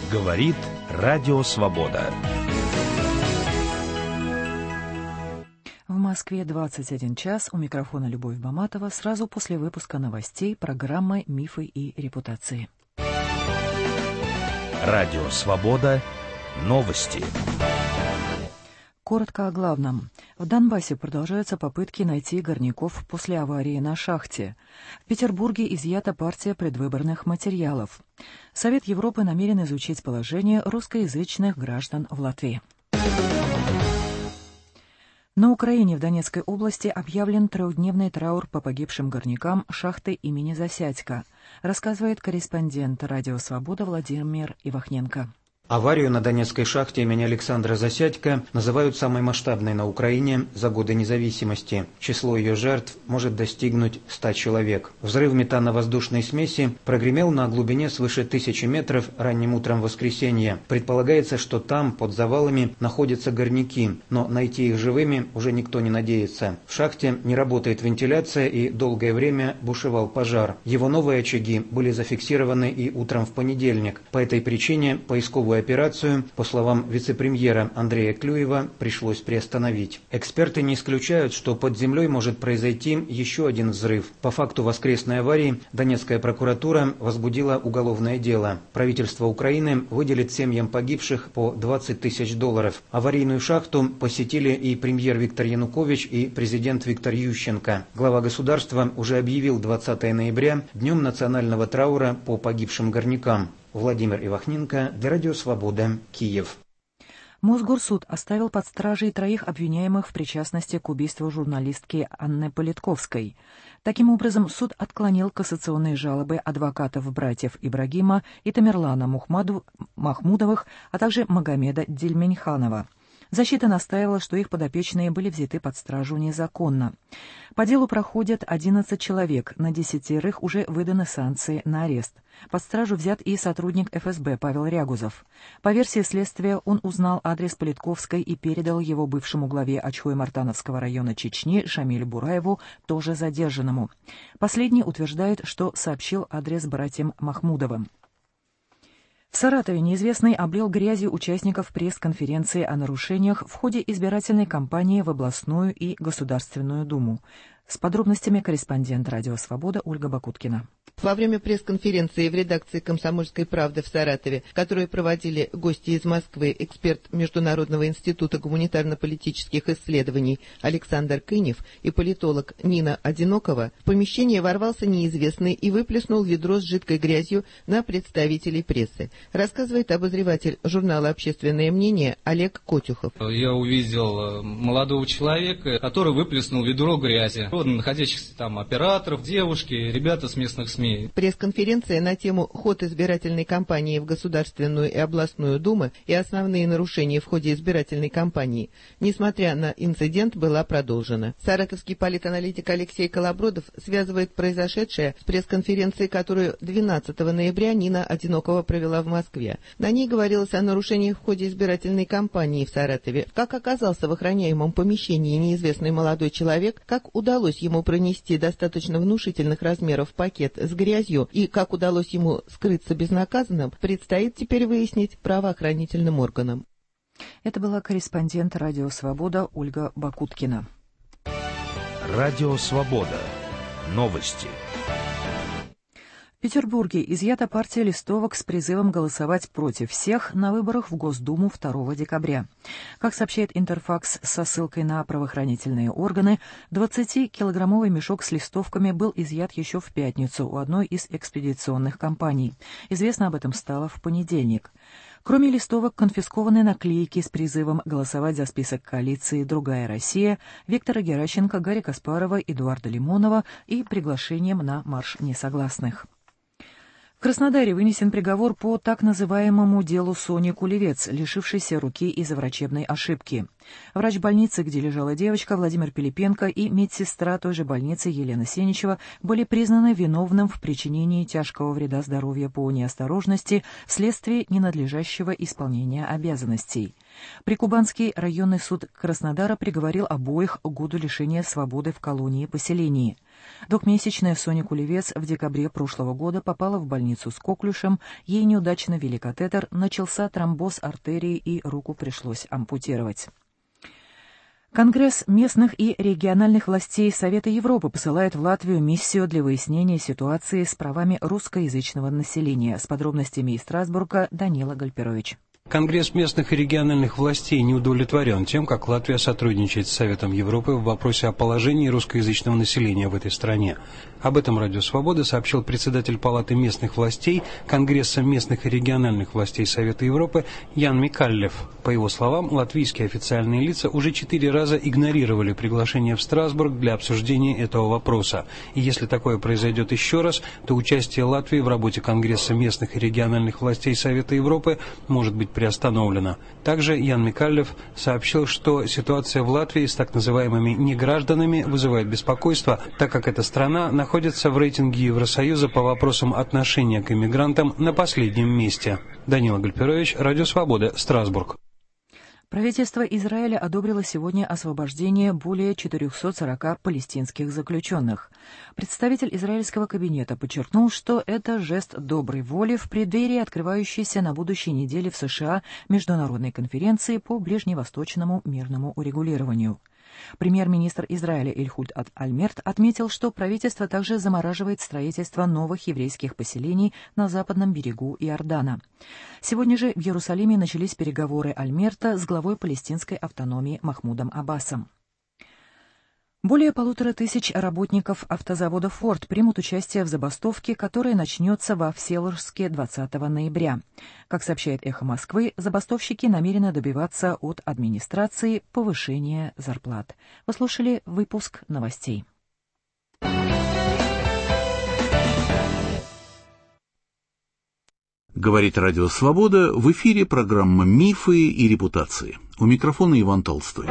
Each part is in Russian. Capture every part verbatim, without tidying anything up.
Говорит Радио Свобода. В Москве двадцать один час. У микрофона Любовь Баматова. Сразу после выпуска новостей программы «Мифы и репутации». Радио Свобода. Новости. Коротко о главном. В Донбассе продолжаются попытки найти горняков после аварии на шахте. В Петербурге изъята партия предвыборных материалов. Совет Европы намерен изучить положение русскоязычных граждан в Латвии. На Украине в Донецкой области объявлен трехдневный траур по погибшим горнякам шахты имени Засядько, рассказывает корреспондент «Радио Свобода» Владимир Ивахненко. Аварию на Донецкой шахте имени Александра Засядько называют самой масштабной на Украине за годы независимости. Число ее жертв может достигнуть ста человек. Взрыв метано-воздушной смеси прогремел на глубине свыше тысячи метров ранним утром воскресенья. Предполагается, что там, под завалами, находятся горняки, но найти их живыми уже никто не надеется. В шахте не работает вентиляция и долгое время бушевал пожар. Его новые очаги были зафиксированы и утром в понедельник. По этой причине поисковую операцию, по словам вице-премьера Андрея Клюева, пришлось приостановить. Эксперты не исключают, что под землей может произойти еще один взрыв. По факту воскресной аварии Донецкая прокуратура возбудила уголовное дело. Правительство Украины выделит семьям погибших по двадцать тысяч долларов. Аварийную шахту посетили и премьер Виктор Янукович, и президент Виктор Ющенко. Глава государства уже объявил двадцатого ноября днем национального траура по погибшим горнякам. Владимир Ивахненко для Радио Свобода, Киев. Мосгорсуд оставил под стражей троих обвиняемых в причастности к убийству журналистки Анны Политковской. Таким образом, суд отклонил кассационные жалобы адвокатов братьев Ибрагима и Тамерлана Махмудовых, а также Магомеда Дельменьханова. Защита настаивала, что их подопечные были взяты под стражу незаконно. По делу проходят одиннадцать человек, на десятерых уже выданы санкции на арест. Под стражу взят и сотрудник эф эс бэ Павел Рягузов. По версии следствия, он узнал адрес Политковской и передал его бывшему главе Ачхой-Мартановского района Чечни Шамилю Бураеву, тоже задержанному. Последний утверждает, что сообщил адрес братьям Махмудовым. В Саратове неизвестный облил грязью участников пресс-конференции о нарушениях в ходе избирательной кампании в областную и Государственную Думу. С подробностями корреспондент «Радио Свобода» Ольга Бакуткина. Во время пресс-конференции в редакции «Комсомольской правды» в Саратове, которую проводили гости из Москвы, эксперт Международного института гуманитарно-политических исследований Александр Кынев и политолог Нина Одинокова, в помещение ворвался неизвестный и выплеснул ведро с жидкой грязью на представителей прессы, рассказывает обозреватель журнала «Общественное мнение» Олег Котюхов. Я увидел молодого человека, который выплеснул ведро грязи. Находящихся там операторов, девушки, ребята с местных СМИ. Пресс-конференция на тему «Ход избирательной кампании в Государственную и областную Думы и основные нарушения в ходе избирательной кампании», несмотря на инцидент, была продолжена. Саратовский политаналитик Алексей Колобродов связывает произошедшее с пресс-конференцией, которую двенадцатого ноября Нина Одинокова провела в Москве. На ней говорилось о нарушениях в ходе избирательной кампании в Саратове. Как оказался в охраняемом помещении неизвестный молодой человек, как удалось ему пронести достаточно внушительных размеров пакет с грязью и как удалось ему скрыться безнаказанным, предстоит теперь выяснить правоохранительным органам. Это была корреспондент «Радио Свобода» Ольга Бакуткина. Радио Свобода. Новости. В Петербурге изъята партия листовок с призывом голосовать против всех на выборах в Госдуму второго декабря. Как сообщает Интерфакс со ссылкой на правоохранительные органы, двадцатикилограммовый мешок с листовками был изъят еще в пятницу у одной из экспедиционных компаний. Известно об этом стало в понедельник. Кроме листовок, конфискованы наклейки с призывом голосовать за список коалиции «Другая Россия» Виктора Геращенко, Гарри Каспарова, Эдуарда Лимонова и приглашением на марш несогласных. В Краснодаре вынесен приговор по так называемому делу Сони Кулевец, лишившейся руки из-за врачебной ошибки. Врач больницы, где лежала девочка, Владимир Пилипенко, и медсестра той же больницы Елена Сеничева были признаны виновным в причинении тяжкого вреда здоровью по неосторожности вследствие ненадлежащего исполнения обязанностей. Прикубанский районный суд Краснодара приговорил обоих к году лишения свободы в колонии-поселении. Двухмесячная Соня Кулевец в декабре прошлого года попала в больницу с коклюшем, ей неудачно ввели катетер, начался тромбоз артерии и руку пришлось ампутировать. Конгресс местных и региональных властей Совета Европы посылает в Латвию миссию для выяснения ситуации с правами русскоязычного населения. С подробностями из Страсбурга Данила Гальперович. Конгресс местных и региональных властей не удовлетворен тем, как Латвия сотрудничает с Советом Европы в вопросе о положении русскоязычного населения в этой стране. Об этом Радио Свобода сообщил председатель Палаты местных властей Конгресса местных и региональных властей Совета Европы Ян Микаллев. По его словам, латвийские официальные лица уже четыре раза игнорировали приглашение в Страсбург для обсуждения этого вопроса. И если такое произойдет еще раз, то участие Латвии в работе Конгресса местных и региональных властей Совета Европы может быть приостановлено. Также Ян Микаллев сообщил, что ситуация в Латвии с так называемыми негражданами вызывает беспокойство, так как эта страна находится в рейтинге Евросоюза по вопросам отношения к иммигрантам на последнем месте. Данила Гальперович, Радио Свобода, Страсбург. Правительство Израиля одобрило сегодня освобождение более четырехсот сорока палестинских заключенных. Представитель израильского кабинета подчеркнул, что это жест доброй воли в преддверии открывающейся на будущей неделе в США международной конференции по ближневосточному мирному урегулированию. Премьер-министр Израиля Эхуд Ольмерт отметил, что правительство также замораживает строительство новых еврейских поселений на западном берегу Иордана. Сегодня же в Иерусалиме начались переговоры Ольмерта с главой палестинской автономии Махмудом Аббасом. Более полутора тысяч работников автозавода «Форд» примут участие в забастовке, которая начнется во Всеволожске двадцатого ноября. Как сообщает «Эхо Москвы», забастовщики намерены добиваться от администрации повышения зарплат. Вы слушали выпуск новостей. Говорит Радио Свобода, в эфире программа «Мифы и репутации». У микрофона Иван Толстой.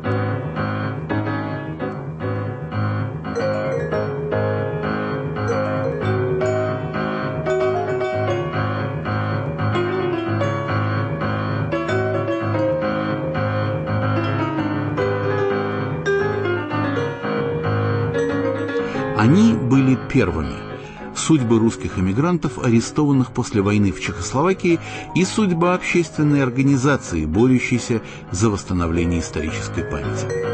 Они были первыми. Судьбы русских эмигрантов, арестованных после войны в Чехословакии, и судьба общественной организации, борющейся за восстановление исторической памяти.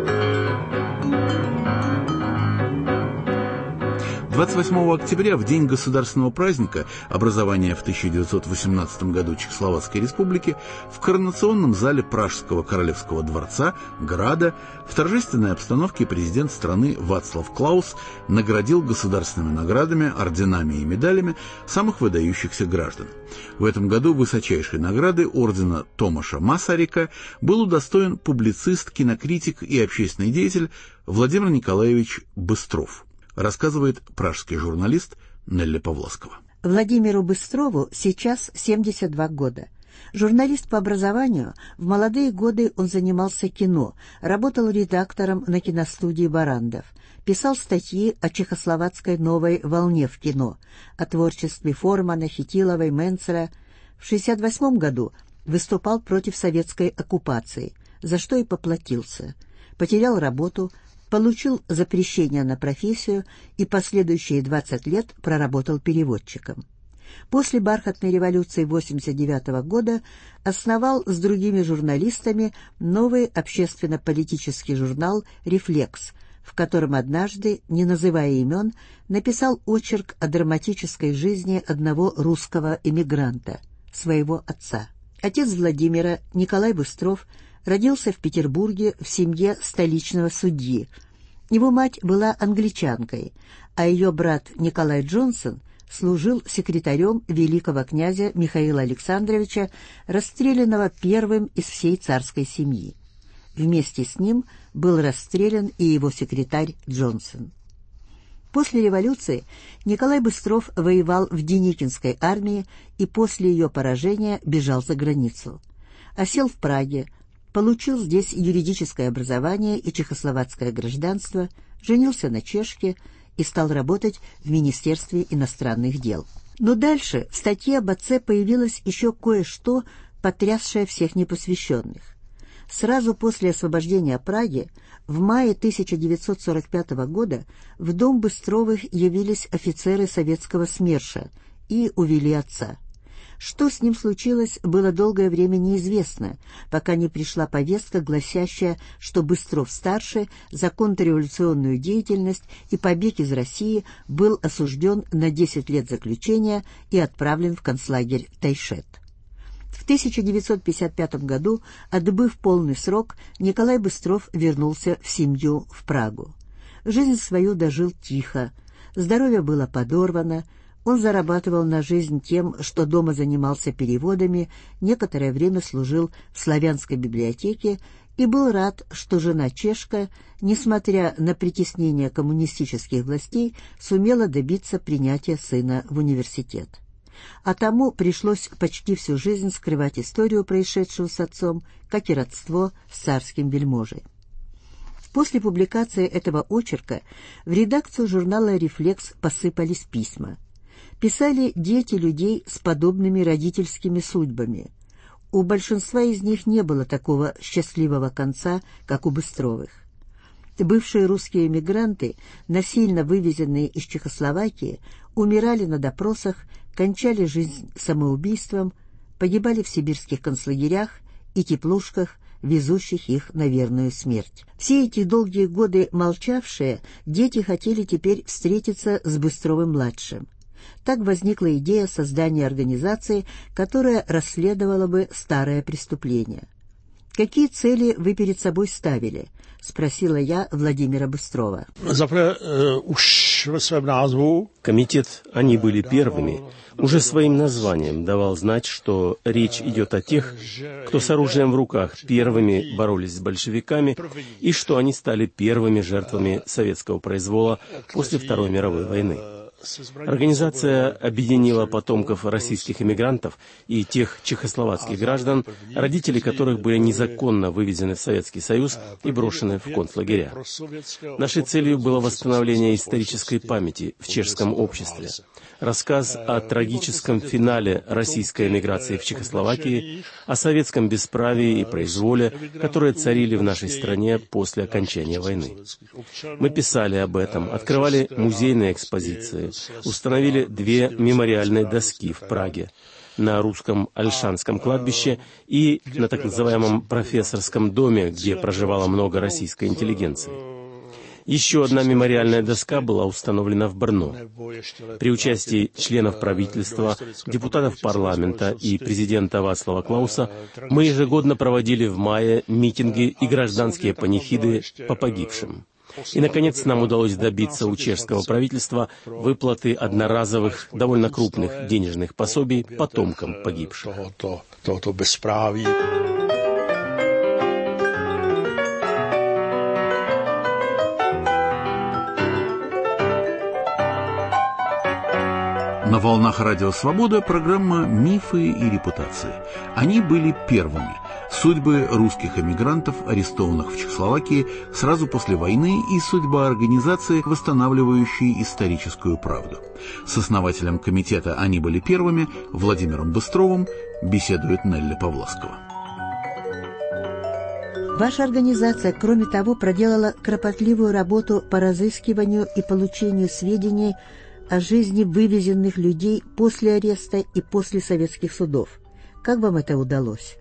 двадцать восьмого октября, в день государственного праздника образования в тысяча девятьсот восемнадцатом году Чехословацкой республики, в коронационном зале Пражского королевского дворца, Града, в торжественной обстановке президент страны Вацлав Клаус наградил государственными наградами, орденами и медалями самых выдающихся граждан. В этом году высочайшей награды ордена Томаша Масарика был удостоен публицист, кинокритик и общественный деятель Владимир Николаевич Быстров. Рассказывает пражский журналист Нелли Павлоскова. Владимиру Быстрову сейчас семьдесят два года. Журналист по образованию, в молодые годы он занимался кино, работал редактором на киностудии «Барандов», писал статьи о чехословацкой новой волне в кино, о творчестве Формана, Хитиловой, Менцера. В шестьдесят восьмом году выступал против советской оккупации, за что и поплатился. Потерял работу, получил запрещение на профессию и последующие двадцать лет проработал переводчиком. После бархатной революции восемьдесят девятого года основал с другими журналистами новый общественно-политический журнал «Рефлекс», в котором однажды, не называя имен, написал очерк о драматической жизни одного русского эмигранта, своего отца. Отец Владимира, Николай Быстров, родился в Петербурге в семье столичного судьи. Его мать была англичанкой, а ее брат Николай Джонсон служил секретарем великого князя Михаила Александровича, расстрелянного первым из всей царской семьи. Вместе с ним был расстрелян и его секретарь Джонсон. После революции Николай Быстров воевал в Деникинской армии и после ее поражения бежал за границу. Осел в Праге, получил здесь юридическое образование и чехословацкое гражданство, женился на чешке и стал работать в Министерстве иностранных дел. Но дальше в статье об отце появилось еще кое-что, потрясшее всех непосвященных. Сразу после освобождения Праги в мае тысяча девятьсот сорок пятого года в дом Быстровых явились офицеры советского СМЕРШа и увели отца. Что с ним случилось, было долгое время неизвестно, пока не пришла повестка, гласящая, что Быстров-старший за контрреволюционную деятельность и побег из России был осужден на десять лет заключения и отправлен в концлагерь Тайшет. В тысяча девятьсот пятьдесят пятом году, отбыв полный срок, Николай Быстров вернулся в семью в Прагу. Жизнь свою дожил тихо, здоровье было подорвано, он зарабатывал на жизнь тем, что дома занимался переводами, некоторое время служил в славянской библиотеке и был рад, что жена чешка, несмотря на притеснение коммунистических властей, сумела добиться принятия сына в университет. А тому пришлось почти всю жизнь скрывать историю, происшедшую с отцом, как и родство с царским вельможей. После публикации этого очерка в редакцию журнала «Рефлекс» посыпались письма. Писали дети людей с подобными родительскими судьбами. У большинства из них не было такого счастливого конца, как у Быстровых. Бывшие русские эмигранты, насильно вывезенные из Чехословакии, умирали на допросах, кончали жизнь самоубийством, погибали в сибирских концлагерях и теплушках, везущих их на верную смерть. Все эти долгие годы молчавшие, дети хотели теперь встретиться с Быстровым-младшим. Так возникла идея создания организации, которая расследовала бы старое преступление. «Какие цели вы перед собой ставили?» — спросила я Владимира Быстрова. Комитет «Они были первыми» уже своим названием давал знать, что речь идет о тех, кто с оружием в руках первыми боролись с большевиками, и что они стали первыми жертвами советского произвола после Второй мировой войны. Организация объединила потомков российских эмигрантов и тех чехословацких граждан, родители которых были незаконно вывезены в Советский Союз и брошены в концлагеря. Нашей целью было восстановление исторической памяти в чешском обществе, рассказ о трагическом финале российской эмиграции в Чехословакии, о советском бесправии и произволе, которые царили в нашей стране после окончания войны. Мы писали об этом, открывали музейные экспозиции, установили две мемориальные доски в Праге на русском Ольшанском кладбище и на так называемом профессорском доме, где проживало много российской интеллигенции. Еще одна мемориальная доска была установлена в Брно. При участии членов правительства, депутатов парламента и президента Вацлава Клауса мы ежегодно проводили в мае митинги и гражданские панихиды по погибшим. И, наконец, нам удалось добиться у чешского правительства выплаты одноразовых, довольно крупных денежных пособий потомкам погибших. На волнах Радио Свобода программа «Мифы и репутации». Они были первыми. Судьбы русских эмигрантов, арестованных в Чехословакии сразу после войны, и судьба организации, восстанавливающей историческую правду. С основателем комитета «Они были первыми» Владимиром Быстровым беседует Нелли Павласкова. Ваша организация, кроме того, проделала кропотливую работу по разыскиванию и получению сведений о жизни вывезенных людей после ареста и после советских судов. Как вам это удалось?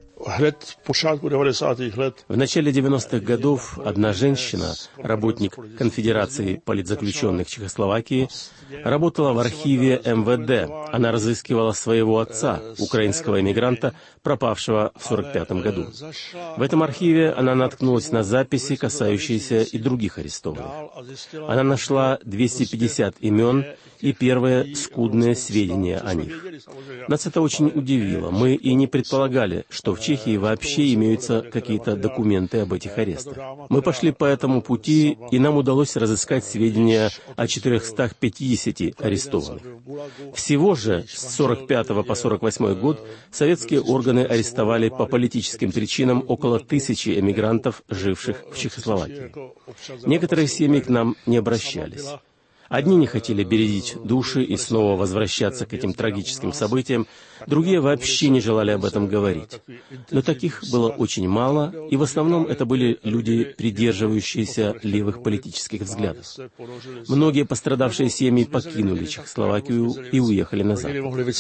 В начале девяностых годов одна женщина, работник Конфедерации политзаключенных Чехословакии, работала в архиве эм вэ дэ. Она разыскивала своего отца, украинского эмигранта, пропавшего в сорок пятом году. В этом архиве она наткнулась на записи, касающиеся и других арестованных. Она нашла двести пятьдесят имен и первые скудные сведения о них. Нас это очень удивило. Мы и не предполагали, что в Чехии вообще имеются какие-то документы об этих арестах. Мы пошли по этому пути, и нам удалось разыскать сведения о четырехстах пятидесяти арестованных. Всего же с сорок пятого по сорок восьмой год советские органы арестовали по политическим причинам около тысячи эмигрантов, живших в Чехословакии. Некоторые семьи к нам не обращались. Одни не хотели бередить души и снова возвращаться к этим трагическим событиям, другие вообще не желали об этом говорить. Но таких было очень мало, и в основном это были люди, придерживающиеся левых политических взглядов. Многие пострадавшие семьи покинули Чехословакию и уехали на Запад.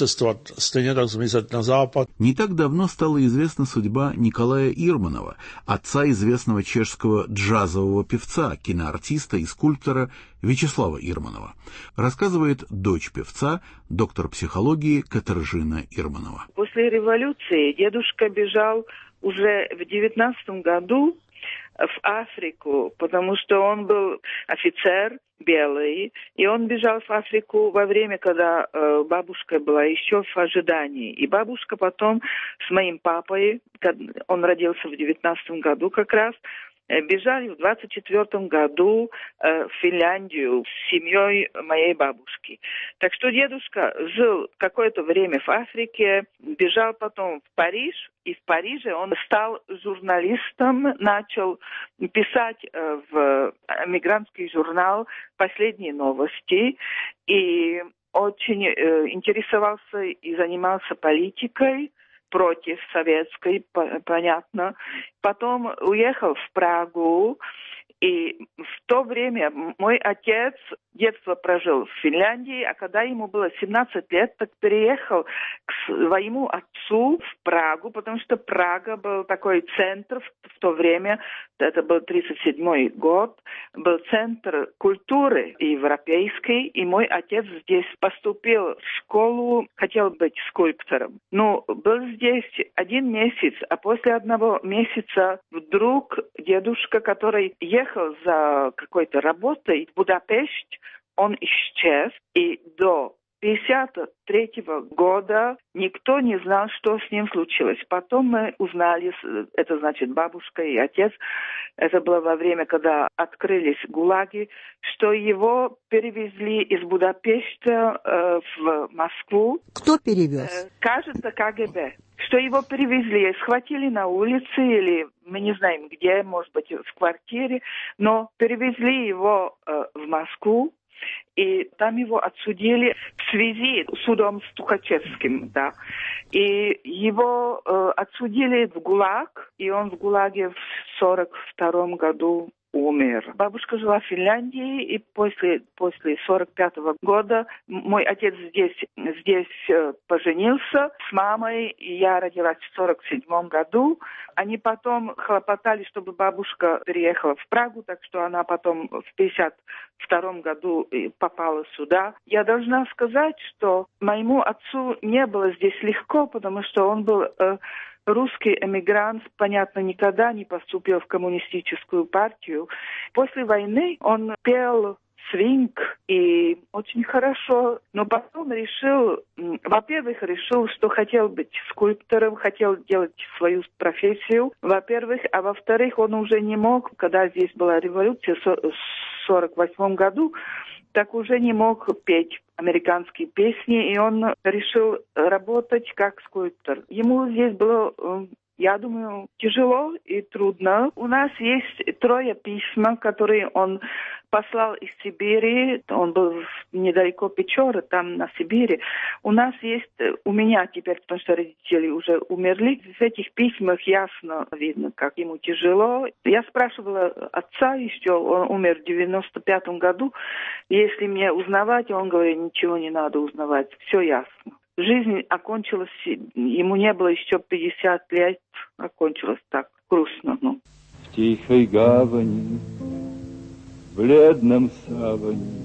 Не так давно стала известна судьба Николая Ирманова, отца известного чешского джазового певца, киноартиста и скульптора Вячеслава Ирманова. Рассказывает дочь певца, доктор психологии Катаржина Ирманова. После революции дедушка бежал уже в девятнадцатом году в Африку, потому что он был офицер белый, и он бежал в Африку во время, когда э, бабушка была еще в ожидании. И бабушка потом с моим папой, он родился в девятнадцатом году как раз, бежали в двадцать четвёртом году э, в Финляндию с семьей моей бабушки. Так что дедушка жил какое-то время в Африке, бежал потом в Париж, и в Париже он стал журналистом, начал писать э, в эмигрантский журнал «Последние новости», и очень э, интересовался и занимался политикой, против советской, понятно. Потом уехал в Прагу, и в то время мой отец детство прожил в Финляндии, а когда ему было семнадцать лет, так переехал к своему отцу в Прагу, потому что Прага был такой центр в то время, это был тридцать седьмой год, был центр культуры европейской, и мой отец здесь поступил в школу, хотел быть скульптором. Но был здесь один месяц, а после одного месяца вдруг дедушка, который ехал за какой-то работой в Будапешт, он исчез, и до пятьдесят третьего года никто не знал, что с ним случилось. Потом мы узнали, это значит бабушка и отец, это было во время, когда открылись ГУЛАГи, что его перевезли из Будапешта э, в Москву. Кто перевез? Э, кажется, КГБ. Что его перевезли, схватили на улице или мы не знаем где, может быть, в квартире, но перевезли его э, в Москву. И там его отсудили в связи с судом Тухачевским, да. И его э, отсудили в ГУЛАГ, и он в ГУЛАГе в сорок втором году умер. Бабушка жила в Финляндии, и после, после сорок пятого года мой отец здесь, здесь э, поженился с мамой, и я родилась в сорок седьмом году. Они потом хлопотали, чтобы бабушка переехала в Прагу, так что она потом в пятьдесят втором году попала сюда. Я должна сказать, что моему отцу не было здесь легко, потому что он был э, русский эмигрант, понятно, никогда не поступил в коммунистическую партию. После войны он пел свинг и очень хорошо, но потом решил, во-первых, решил, что хотел быть скульптором, хотел делать свою профессию, во-первых, а во-вторых, он уже не мог, когда здесь была революция в сорок восьмом году, так уже не мог петь американские песни, и он решил работать как скульптор. Ему здесь было, я думаю, тяжело и трудно. У нас есть трое письма, которые он послал из Сибири. Он был недалеко Печоры, там на Сибири. У нас есть, у меня теперь, потому что родители уже умерли, в этих письмах ясно видно, как ему тяжело. Я спрашивала отца еще, он умер в девяносто пятом году, если мне узнавать, он говорит, ничего не надо узнавать, все ясно. Жизнь окончилась, ему не было еще пятьдесят лет, окончилась так грустно. Ну. В тихой гавани, в бледном саване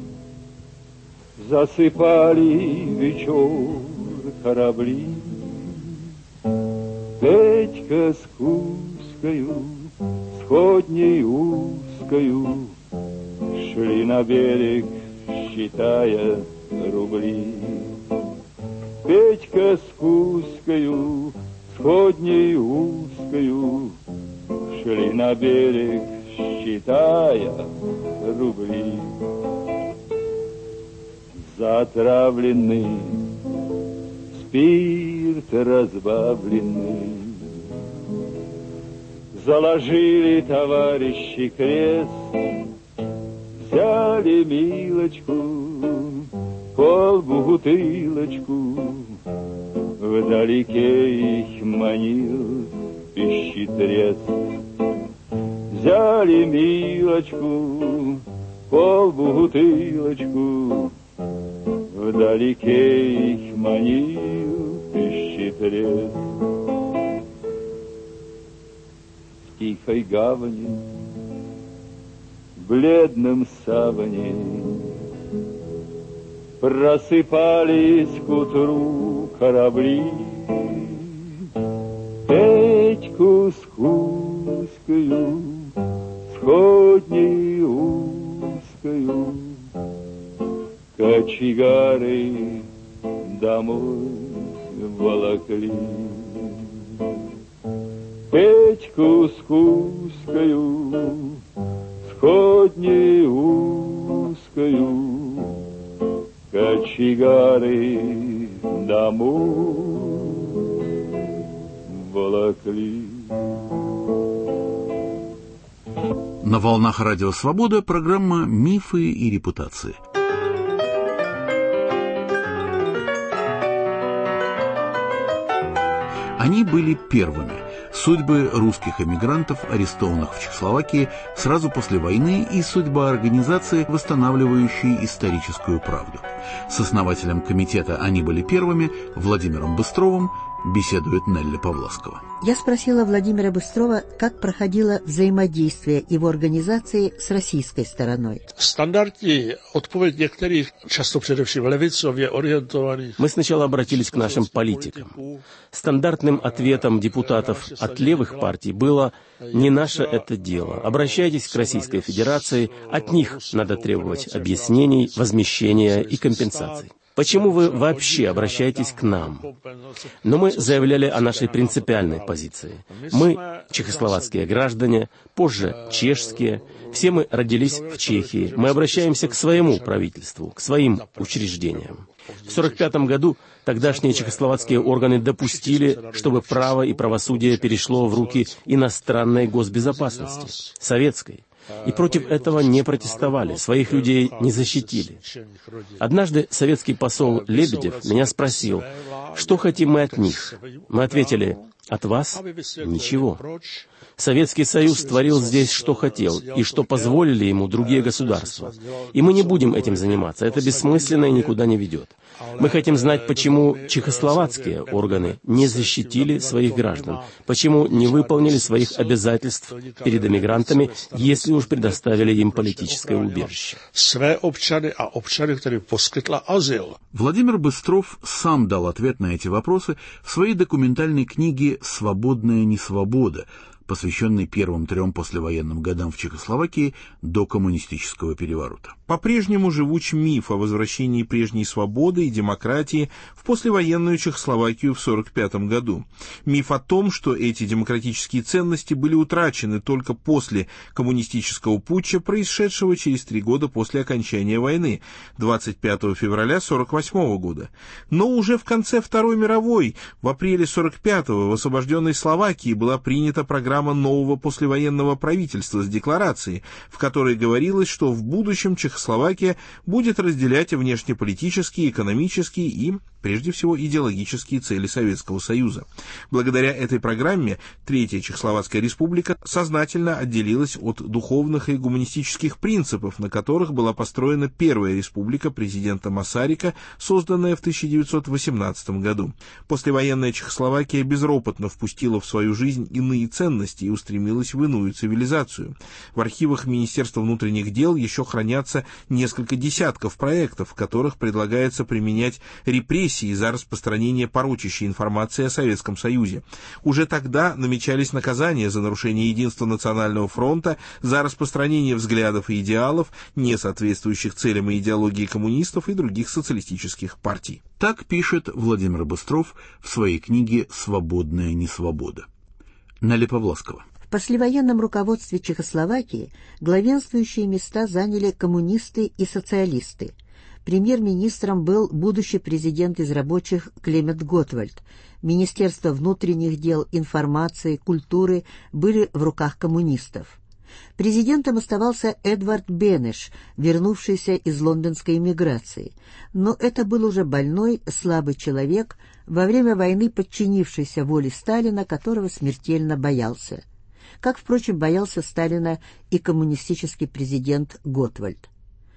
засыпали вечер корабли. Петька с Кузькою, сходней узкою, шли на берег, считая рубли. Петька с Кузькою, сходней узкою, шли на берег, считая рубли. Затравленный, спирт разбавленный, заложили товарищи крест взяли милочку, полбутылочку, вдалеке их манил пищетрец. Взяли милочку, полбутылочку, вдалеке их манил пищетрец. В тихой гавани, бледном саване, просыпались к утру корабли. Петьку скускую, сходней узкую, кочегары домой волокли. Петьку скускую, сходней узкую, кочегары домой волокли. На волнах Радио Свобода программа «Мифы и репутации». Они были первыми. Судьбы русских эмигрантов, арестованных в Чехословакии сразу после войны, и судьба организации, восстанавливающей историческую правду. С основателем комитета «Они были первыми» Владимиром Быстровым беседует Нелли Павласкова. Я спросила Владимира Быстрова, как проходило взаимодействие его организации с российской стороной. Стандартní odpověď některých, často především levicově orientovaných. Мы сначала обратились к нашим политикам. Стандартным ответом депутатов от левых партий было: «Не наше это дело. Обращайтесь к Российской Федерации, от них надо требовать объяснений, возмещения и компенсаций. Почему вы вообще обращаетесь к нам?» Но мы заявляли о нашей принципиальной позиции. Мы чехословацкие граждане, позже чешские, все мы родились в Чехии. Мы обращаемся к своему правительству, к своим учреждениям. В сорок пятом году тогдашние чехословацкие органы допустили, чтобы право и правосудие перешло в руки иностранной госбезопасности, советской. И против этого не протестовали, своих людей не защитили. Однажды советский посол Лебедев меня спросил, что хотим мы от них. Мы ответили: от вас ничего. Советский Союз творил здесь, что хотел, и что позволили ему другие государства. И мы не будем этим заниматься, это бессмысленно и никуда не ведет. Мы хотим знать, почему чехословацкие органы не защитили своих граждан, почему не выполнили своих обязательств перед эмигрантами, если уж предоставили им политическое убежище. Владимир Быстров сам дал ответ на эти вопросы в своей документальной книге «Свободная несвобода», посвященный первым трем послевоенным годам в Чехословакии до коммунистического переворота. По-прежнему живуч миф о возвращении прежней свободы и демократии в послевоенную Чехословакию в сорок пятом году. Миф о том, что эти демократические ценности были утрачены только после коммунистического путча, происшедшего через три года после окончания войны, двадцать пятого февраля сорок восьмого года. Но уже в конце Второй мировой, в апреле сорок пятого, в освобожденной Словакии была принята программа нового послевоенного правительства с декларацией, в которой говорилось, что в будущем Чехословакия будет разделять внешнеполитические, экономические и, прежде всего, идеологические цели Советского Союза. Благодаря этой программе Третья Чехословацкая Республика сознательно отделилась от духовных и гуманистических принципов, на которых была построена Первая Республика президента Масарика, созданная в тысяча девятьсот восемнадцатом году. Послевоенная Чехословакия безропотно впустила в свою жизнь иные ценности и устремилась в иную цивилизацию. В архивах Министерства внутренних дел еще хранятся несколько десятков проектов, в которых предлагается применять репрессии за распространение порочащей информации о Советском Союзе. Уже тогда намечались наказания за нарушение единства Национального фронта, за распространение взглядов и идеалов, не соответствующих целям и идеологии коммунистов и других социалистических партий. Так пишет Владимир Быстров в своей книге «Свободная несвобода». Нелли Павласкова. В послевоенном руководстве Чехословакии главенствующие места заняли коммунисты и социалисты. Премьер-министром был будущий президент из рабочих Клемент Готвальд. Министерство внутренних дел, информации, культуры были в руках коммунистов. Президентом оставался Эдвард Бенеш, вернувшийся из лондонской эмиграции, но это был уже больной, слабый человек, во время войны подчинившийся воле Сталина, которого смертельно боялся. Как, впрочем, боялся Сталина и коммунистический президент Готвальд.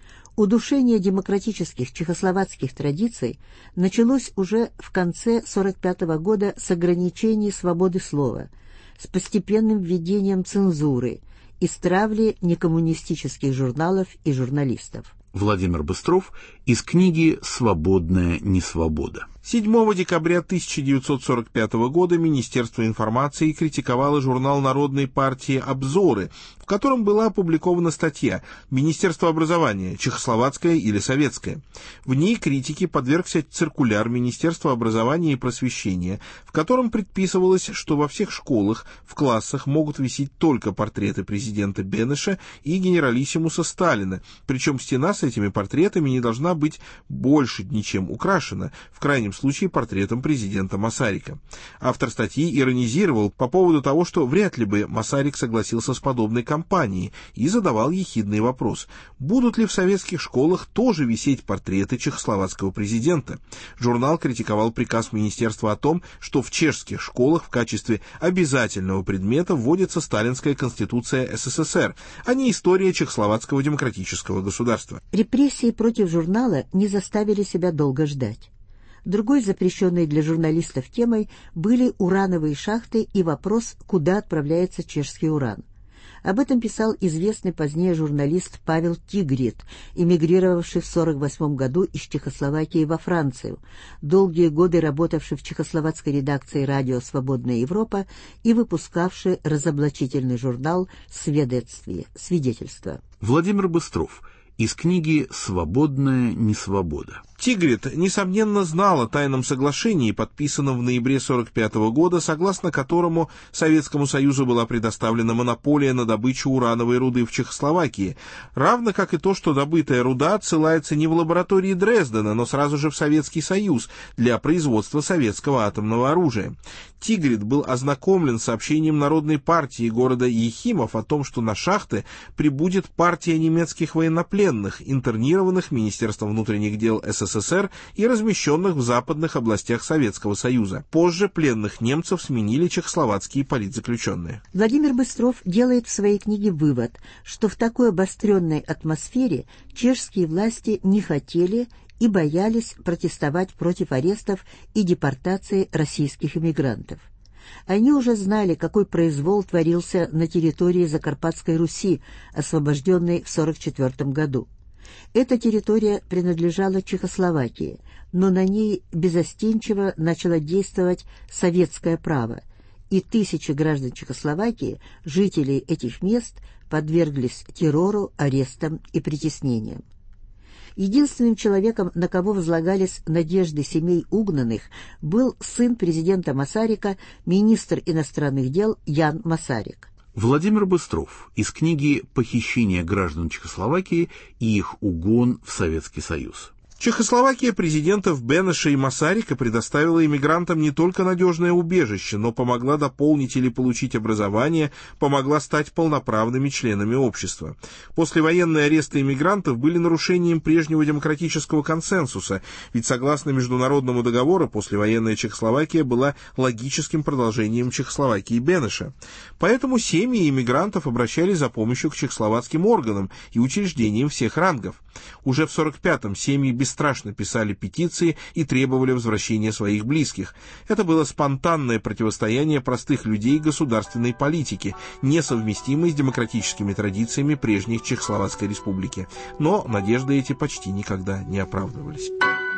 Удушение демократических чехословацких традиций началось уже в конце сорок пятого года с ограничений свободы слова, с постепенным введением цензуры и с травли некоммунистических журналов и журналистов. Владимир Быстров из книги «Свободная несвобода». седьмого декабря тысяча девятьсот сорок пятого года Министерство информации критиковало журнал Народной партии «Обзоры», в котором была опубликована статья «Министерство образования, чехословацкое или советское». В ней критике подвергся циркуляр Министерства образования и просвещения, в котором предписывалось, что во всех школах в классах могут висеть только портреты президента Бенеша и генералиссимуса Сталина, причем стена с этими портретами не должна быть больше ничем украшена, в крайнем случае портретом президента Масарика. Автор статьи иронизировал по поводу того, что вряд ли бы Масарик согласился с подобной кампанией, и задавал ехидный вопрос: будут ли в советских школах тоже висеть портреты чехословацкого президента? Журнал критиковал приказ министерства о том, что в чешских школах в качестве обязательного предмета вводится сталинская конституция СССР, а не история чехословацкого демократического государства. Репрессии против журнала не заставили себя долго ждать. Другой запрещенной для журналистов темой были урановые шахты и вопрос, куда отправляется чешский уран. Об этом писал известный позднее журналист Павел Тигрит, эмигрировавший в сорок восьмом году из Чехословакии во Францию, долгие годы работавший в чехословацкой редакции радио «Свободная Европа» и выпускавший разоблачительный журнал «Сведетствие», «Свидетельство». Владимир Быстров из книги «Свободная несвобода». Тигрит, несомненно, знал о тайном соглашении, подписанном в ноябре сорок пятого года, согласно которому Советскому Союзу была предоставлена монополия на добычу урановой руды в Чехословакии, равно как и то, что добытая руда отсылается не в лаборатории Дрездена, но сразу же в Советский Союз для производства советского атомного оружия. Тигрит был ознакомлен с сообщением Народной партии города Ехимов о том, что на шахты прибудет партия немецких военнопленных, интернированных Министерством внутренних дел СССР и размещенных в западных областях Советского Союза. Позже пленных немцев сменили чехословацкие политзаключенные. Владимир Быстров делает в своей книге вывод, что в такой обостренной атмосфере чешские власти не хотели и боялись протестовать против арестов и депортации российских эмигрантов. Они уже знали, какой произвол творился на территории Закарпатской Руси, освобожденной в сорок четвёртом году. Эта территория принадлежала Чехословакии, но на ней безостенчиво начало действовать советское право, и тысячи граждан Чехословакии, жителей этих мест, подверглись террору, арестам и притеснениям. Единственным человеком, на кого возлагались надежды семей угнанных, был сын президента Масарика, министр иностранных дел Ян Масарик. Владимир Быстров из книги «Похищение граждан Чехословакии и их угон в Советский Союз». Чехословакия президентов Бенеша и Масарика предоставила иммигрантам не только надежное убежище, но помогла дополнить или получить образование, помогла стать полноправными членами общества. Послевоенные аресты иммигрантов были нарушением прежнего демократического консенсуса, ведь согласно международному договору послевоенная Чехословакия была логическим продолжением Чехословакии Бенеша. Поэтому семьи иммигрантов обращались за помощью к чехословацким органам и учреждениям всех рангов. Уже в сорок пятом семьи бесстрашно писали петиции и требовали возвращения своих близких. Это было спонтанное противостояние простых людей и государственной политики, несовместимой с демократическими традициями прежних Чехословацкой республики. Но надежды эти почти никогда не оправдывались.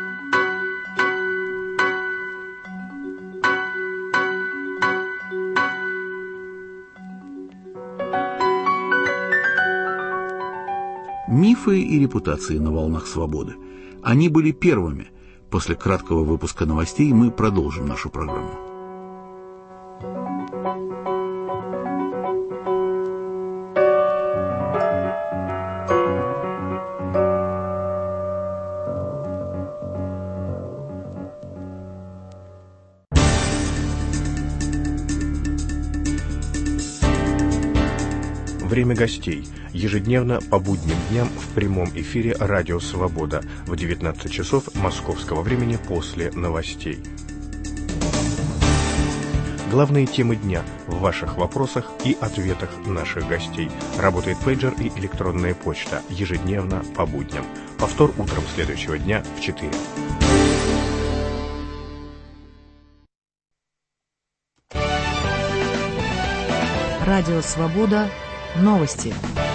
Мифы и репутации на волнах свободы. Они были первыми. После краткого выпуска новостей мы продолжим нашу программу. Время гостей. Ежедневно по будним дням в прямом эфире «Радио Свобода» в девятнадцать часов московского времени после новостей. Главные темы дня в ваших вопросах и ответах наших гостей. Работает пейджер и электронная почта. Ежедневно по будням. Повтор утром следующего дня в четыре. Радио Свобода. Новости.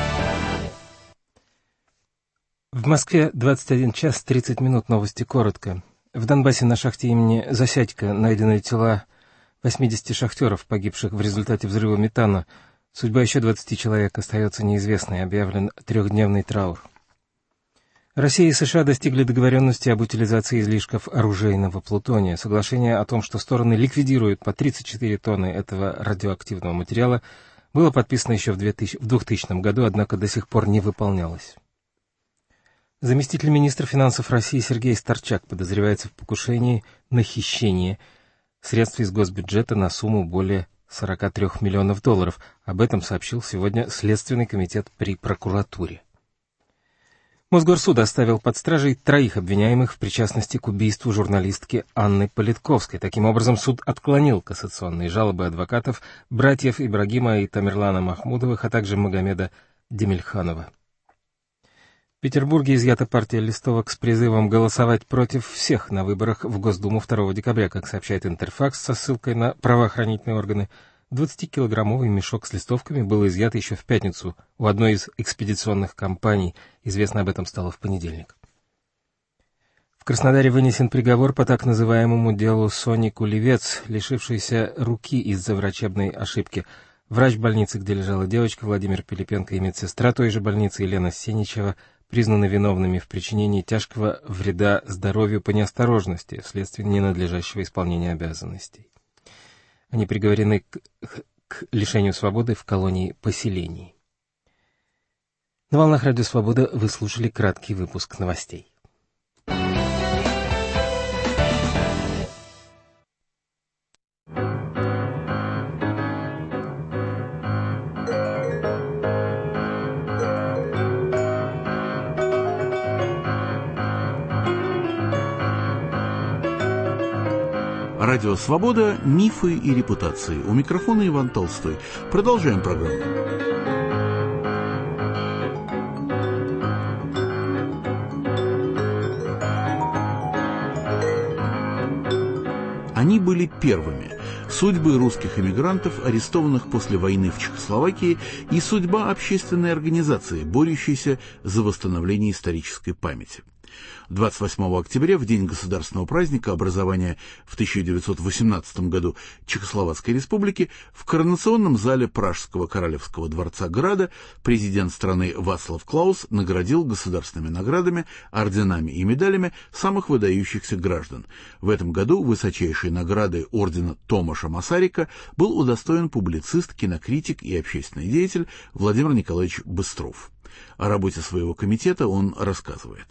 В Москве двадцать один час тридцать минут. Новости коротко. В Донбассе на шахте имени Засядько найдены тела восьмидесяти шахтеров, погибших в результате взрыва метана. Судьба еще двадцати человек остается неизвестной. Объявлен трехдневный траур. Россия и США достигли договоренности об утилизации излишков оружейного плутония. Соглашение о том, что стороны ликвидируют по тридцать четыре тонны этого радиоактивного материала, было подписано еще в двухтысячном году, однако до сих пор не выполнялось. Заместитель министра финансов России Сергей Старчак подозревается в покушении на хищение средств из госбюджета на сумму более сорока трёх миллионов долларов. Об этом сообщил сегодня Следственный комитет при прокуратуре. Мосгорсуд оставил под стражей троих обвиняемых в причастности к убийству журналистки Анны Политковской. Таким образом, суд отклонил кассационные жалобы адвокатов братьев Ибрагима и Тамерлана Махмудовых, а также Магомеда Демельханова. В Петербурге изъята партия листовок с призывом голосовать против всех на выборах в Госдуму второго декабря, как сообщает Интерфакс со ссылкой на правоохранительные органы. двадцатикилограммовый мешок с листовками был изъят еще в пятницу у одной из экспедиционных компаний. Известно об этом стало в понедельник. В Краснодаре вынесен приговор по так называемому делу Сони Кулевец, лишившейся руки из-за врачебной ошибки. Врач больницы, где лежала девочка, Владимир Пилипенко, и медсестра той же больницы Елена Сеничева признаны виновными в причинении тяжкого вреда здоровью по неосторожности вследствие ненадлежащего исполнения обязанностей. Они приговорены к, к лишению свободы в колонии поселений. На волнах Радио Свобода вы слушали краткий выпуск новостей. Радио «Свобода. Мифы и репутации». У микрофона Иван Толстой. Продолжаем программу. Они были первыми. Судьбы русских эмигрантов, арестованных после войны в Чехословакии, и судьба общественной организации, борющейся за восстановление исторической памяти. двадцать восьмого октября, в день государственного праздника образования в тысяча девятьсот восемнадцатом году Чехословацкой республики, в коронационном зале Пражского королевского дворца Града президент страны Вацлав Клаус наградил государственными наградами, орденами и медалями самых выдающихся граждан. В этом году высочайшей награды ордена Томаша Масарика был удостоен публицист, кинокритик и общественный деятель Владимир Николаевич Быстров. О работе своего комитета он рассказывает.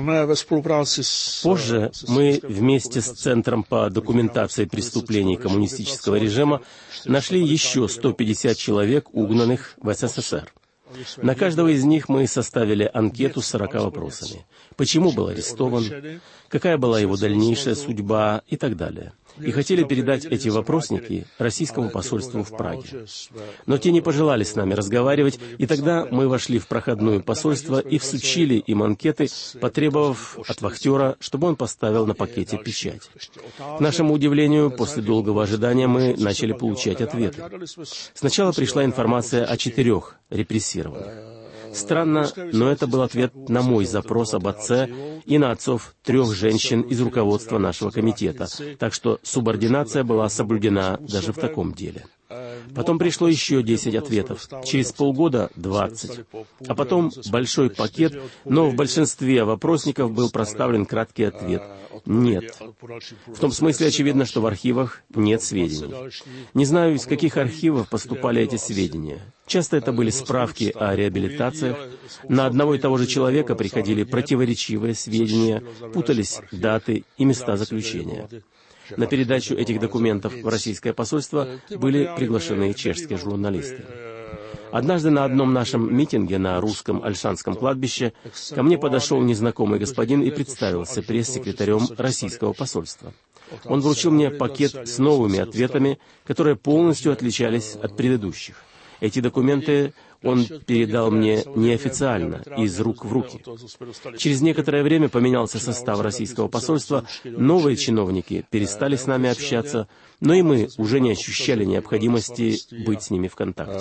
Позже мы вместе с Центром по документации преступлений коммунистического режима нашли еще сто пятьдесят человек, угнанных в СССР. На каждого из них мы составили анкету с сорока вопросами. Почему был арестован, какая была его дальнейшая судьба и так далее. И хотели передать эти вопросники российскому посольству в Праге. Но те не пожелали с нами разговаривать, и тогда мы вошли в проходное посольство и всучили им анкеты, потребовав от вахтера, чтобы он поставил на пакете печать. К нашему удивлению, после долгого ожидания мы начали получать ответы. Сначала пришла информация о четырех репрессированных. Странно, но это был ответ на мой запрос об отце и на отцов трех женщин из руководства нашего комитета, так что субординация была соблюдена даже в таком деле. Потом пришло еще десять ответов, через полгода двадцать, а потом большой пакет, но в большинстве вопросников был проставлен краткий ответ «нет». В том смысле очевидно, что в архивах нет сведений. Не знаю, из каких архивов поступали эти сведения. Часто это были справки о реабилитациях. На одного и того же человека приходили противоречивые сведения, путались даты и места заключения. На передачу этих документов в российское посольство были приглашены чешские журналисты. Однажды на одном нашем митинге на русском Ольшанском кладбище ко мне подошел незнакомый господин и представился пресс-секретарем российского посольства. Он вручил мне пакет с новыми ответами, которые полностью отличались от предыдущих. Эти документы он передал мне неофициально, из рук в руки. Через некоторое время поменялся состав российского посольства, новые чиновники перестали с нами общаться, но и мы уже не ощущали необходимости быть с ними в контакте.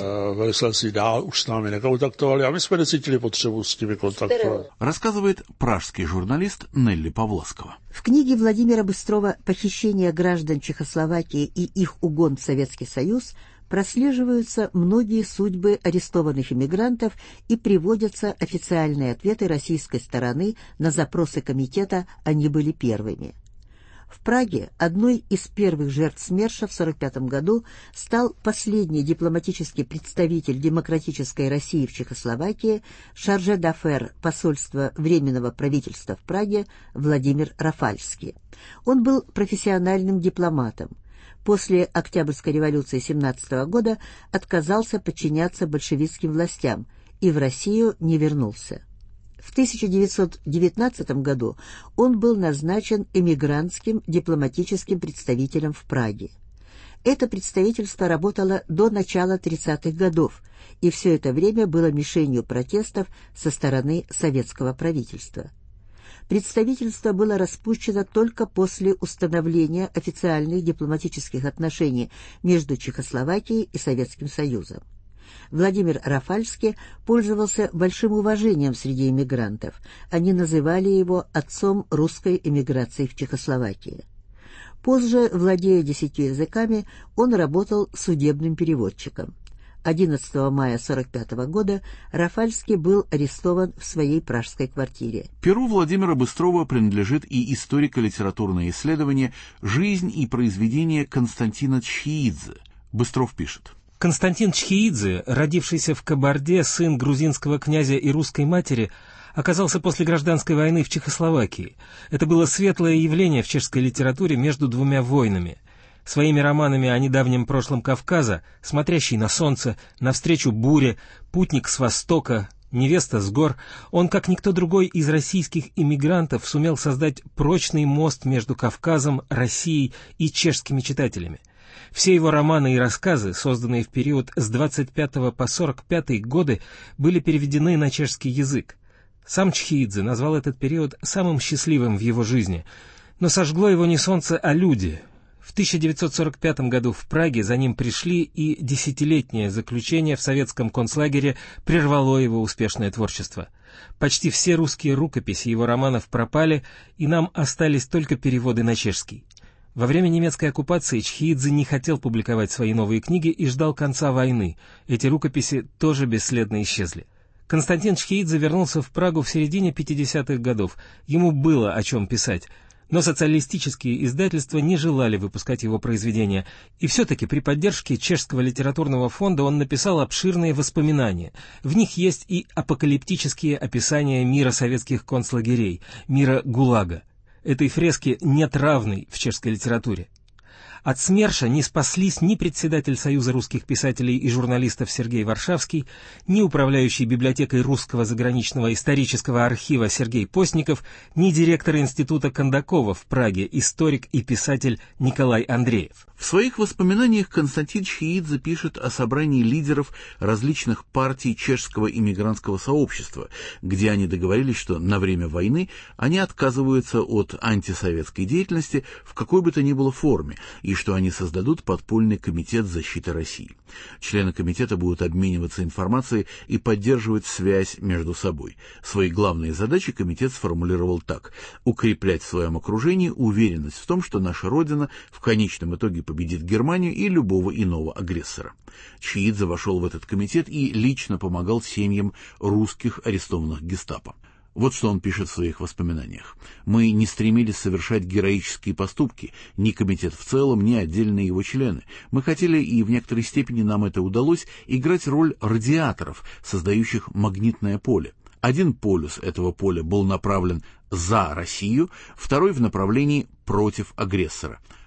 Рассказывает пражский журналист Нелли Павласкова. В книге Владимира Быстрова «Похищение граждан Чехословакии и их угон в Советский Союз» прослеживаются многие судьбы арестованных иммигрантов и приводятся официальные ответы российской стороны на запросы комитета «Они были первыми». В Праге одной из первых жертв СМЕРШа в сорок пятом году стал последний дипломатический представитель демократической России в Чехословакии, шарже д'аффер посольства Временного правительства в Праге Владимир Рафальский. Он был профессиональным дипломатом. После Октябрьской революции семнадцатого года отказался подчиняться большевистским властям и в Россию не вернулся. В тысяча девятьсот девятнадцатом году он был назначен эмигрантским дипломатическим представителем в Праге. Это представительство работало до начала тридцатых годов, и все это время было мишенью протестов со стороны советского правительства. Представительство было распущено только после установления официальных дипломатических отношений между Чехословакией и Советским Союзом. Владимир Рафальский пользовался большим уважением среди эмигрантов. Они называли его отцом русской эмиграции в Чехословакии. Позже, владея десятью языками, он работал судебным переводчиком. одиннадцатого мая сорок пятого года Рафальский был арестован в своей пражской квартире. Перу Владимира Быстрова принадлежит и историко-литературное исследование «Жизнь и произведения Константина Чхеидзе». Быстров пишет. Константин Чхеидзе, родившийся в Кабарде, сын грузинского князя и русской матери, оказался после гражданской войны в Чехословакии. Это было светлое явление в чешской литературе между двумя войнами. Своими романами о недавнем прошлом Кавказа, «Смотрящий на солнце», «Навстречу буре», «Путник с востока», «Невеста с гор», он, как никто другой из российских иммигрантов, сумел создать прочный мост между Кавказом, Россией и чешскими читателями. Все его романы и рассказы, созданные в период с двадцать пятого по сорок пятый годы, были переведены на чешский язык. Сам Чхеидзе назвал этот период самым счастливым в его жизни, но сожгло его не солнце, а люди. В тысяча девятьсот сорок пятом году в Праге за ним пришли, и десятилетнее заключение в советском концлагере прервало его успешное творчество. Почти все русские рукописи его романов пропали, и нам остались только переводы на чешский. Во время немецкой оккупации Чхеидзе не хотел публиковать свои новые книги и ждал конца войны. Эти рукописи тоже бесследно исчезли. Константин Чхеидзе вернулся в Прагу в середине пятидесятых годов. Ему было о чем писать. Но социалистические издательства не желали выпускать его произведения. И все-таки при поддержке Чешского литературного фонда он написал обширные воспоминания. В них есть и апокалиптические описания мира советских концлагерей, мира ГУЛАГа. Этой фреске нет равной в чешской литературе. От СМЕРШа не спаслись ни председатель Союза русских писателей и журналистов Сергей Варшавский, ни управляющий библиотекой Русского заграничного исторического архива Сергей Постников, ни директор Института Кондакова в Праге, историк и писатель Николай Андреев. В своих воспоминаниях Константин Чхеидзе пишет о собрании лидеров различных партий чешского иммигрантского сообщества, где они договорились, что на время войны они отказываются от антисоветской деятельности в какой бы то ни было форме, и что они создадут подпольный комитет защиты России. Члены комитета будут обмениваться информацией и поддерживать связь между собой. Свои главные задачи комитет сформулировал так: укреплять в своем окружении уверенность в том, что наша Родина в конечном итоге победит Германию и любого иного агрессора. Чхеидзе вошел в этот комитет и лично помогал семьям русских арестованных гестапо. Вот что он пишет в своих воспоминаниях. «Мы не стремились совершать героические поступки, ни комитет в целом, ни отдельные его члены. Мы хотели, и в некоторой степени нам это удалось, играть роль радиаторов, создающих магнитное поле. Один полюс этого поля был направлен за Россию, второй в направлении против агрессора.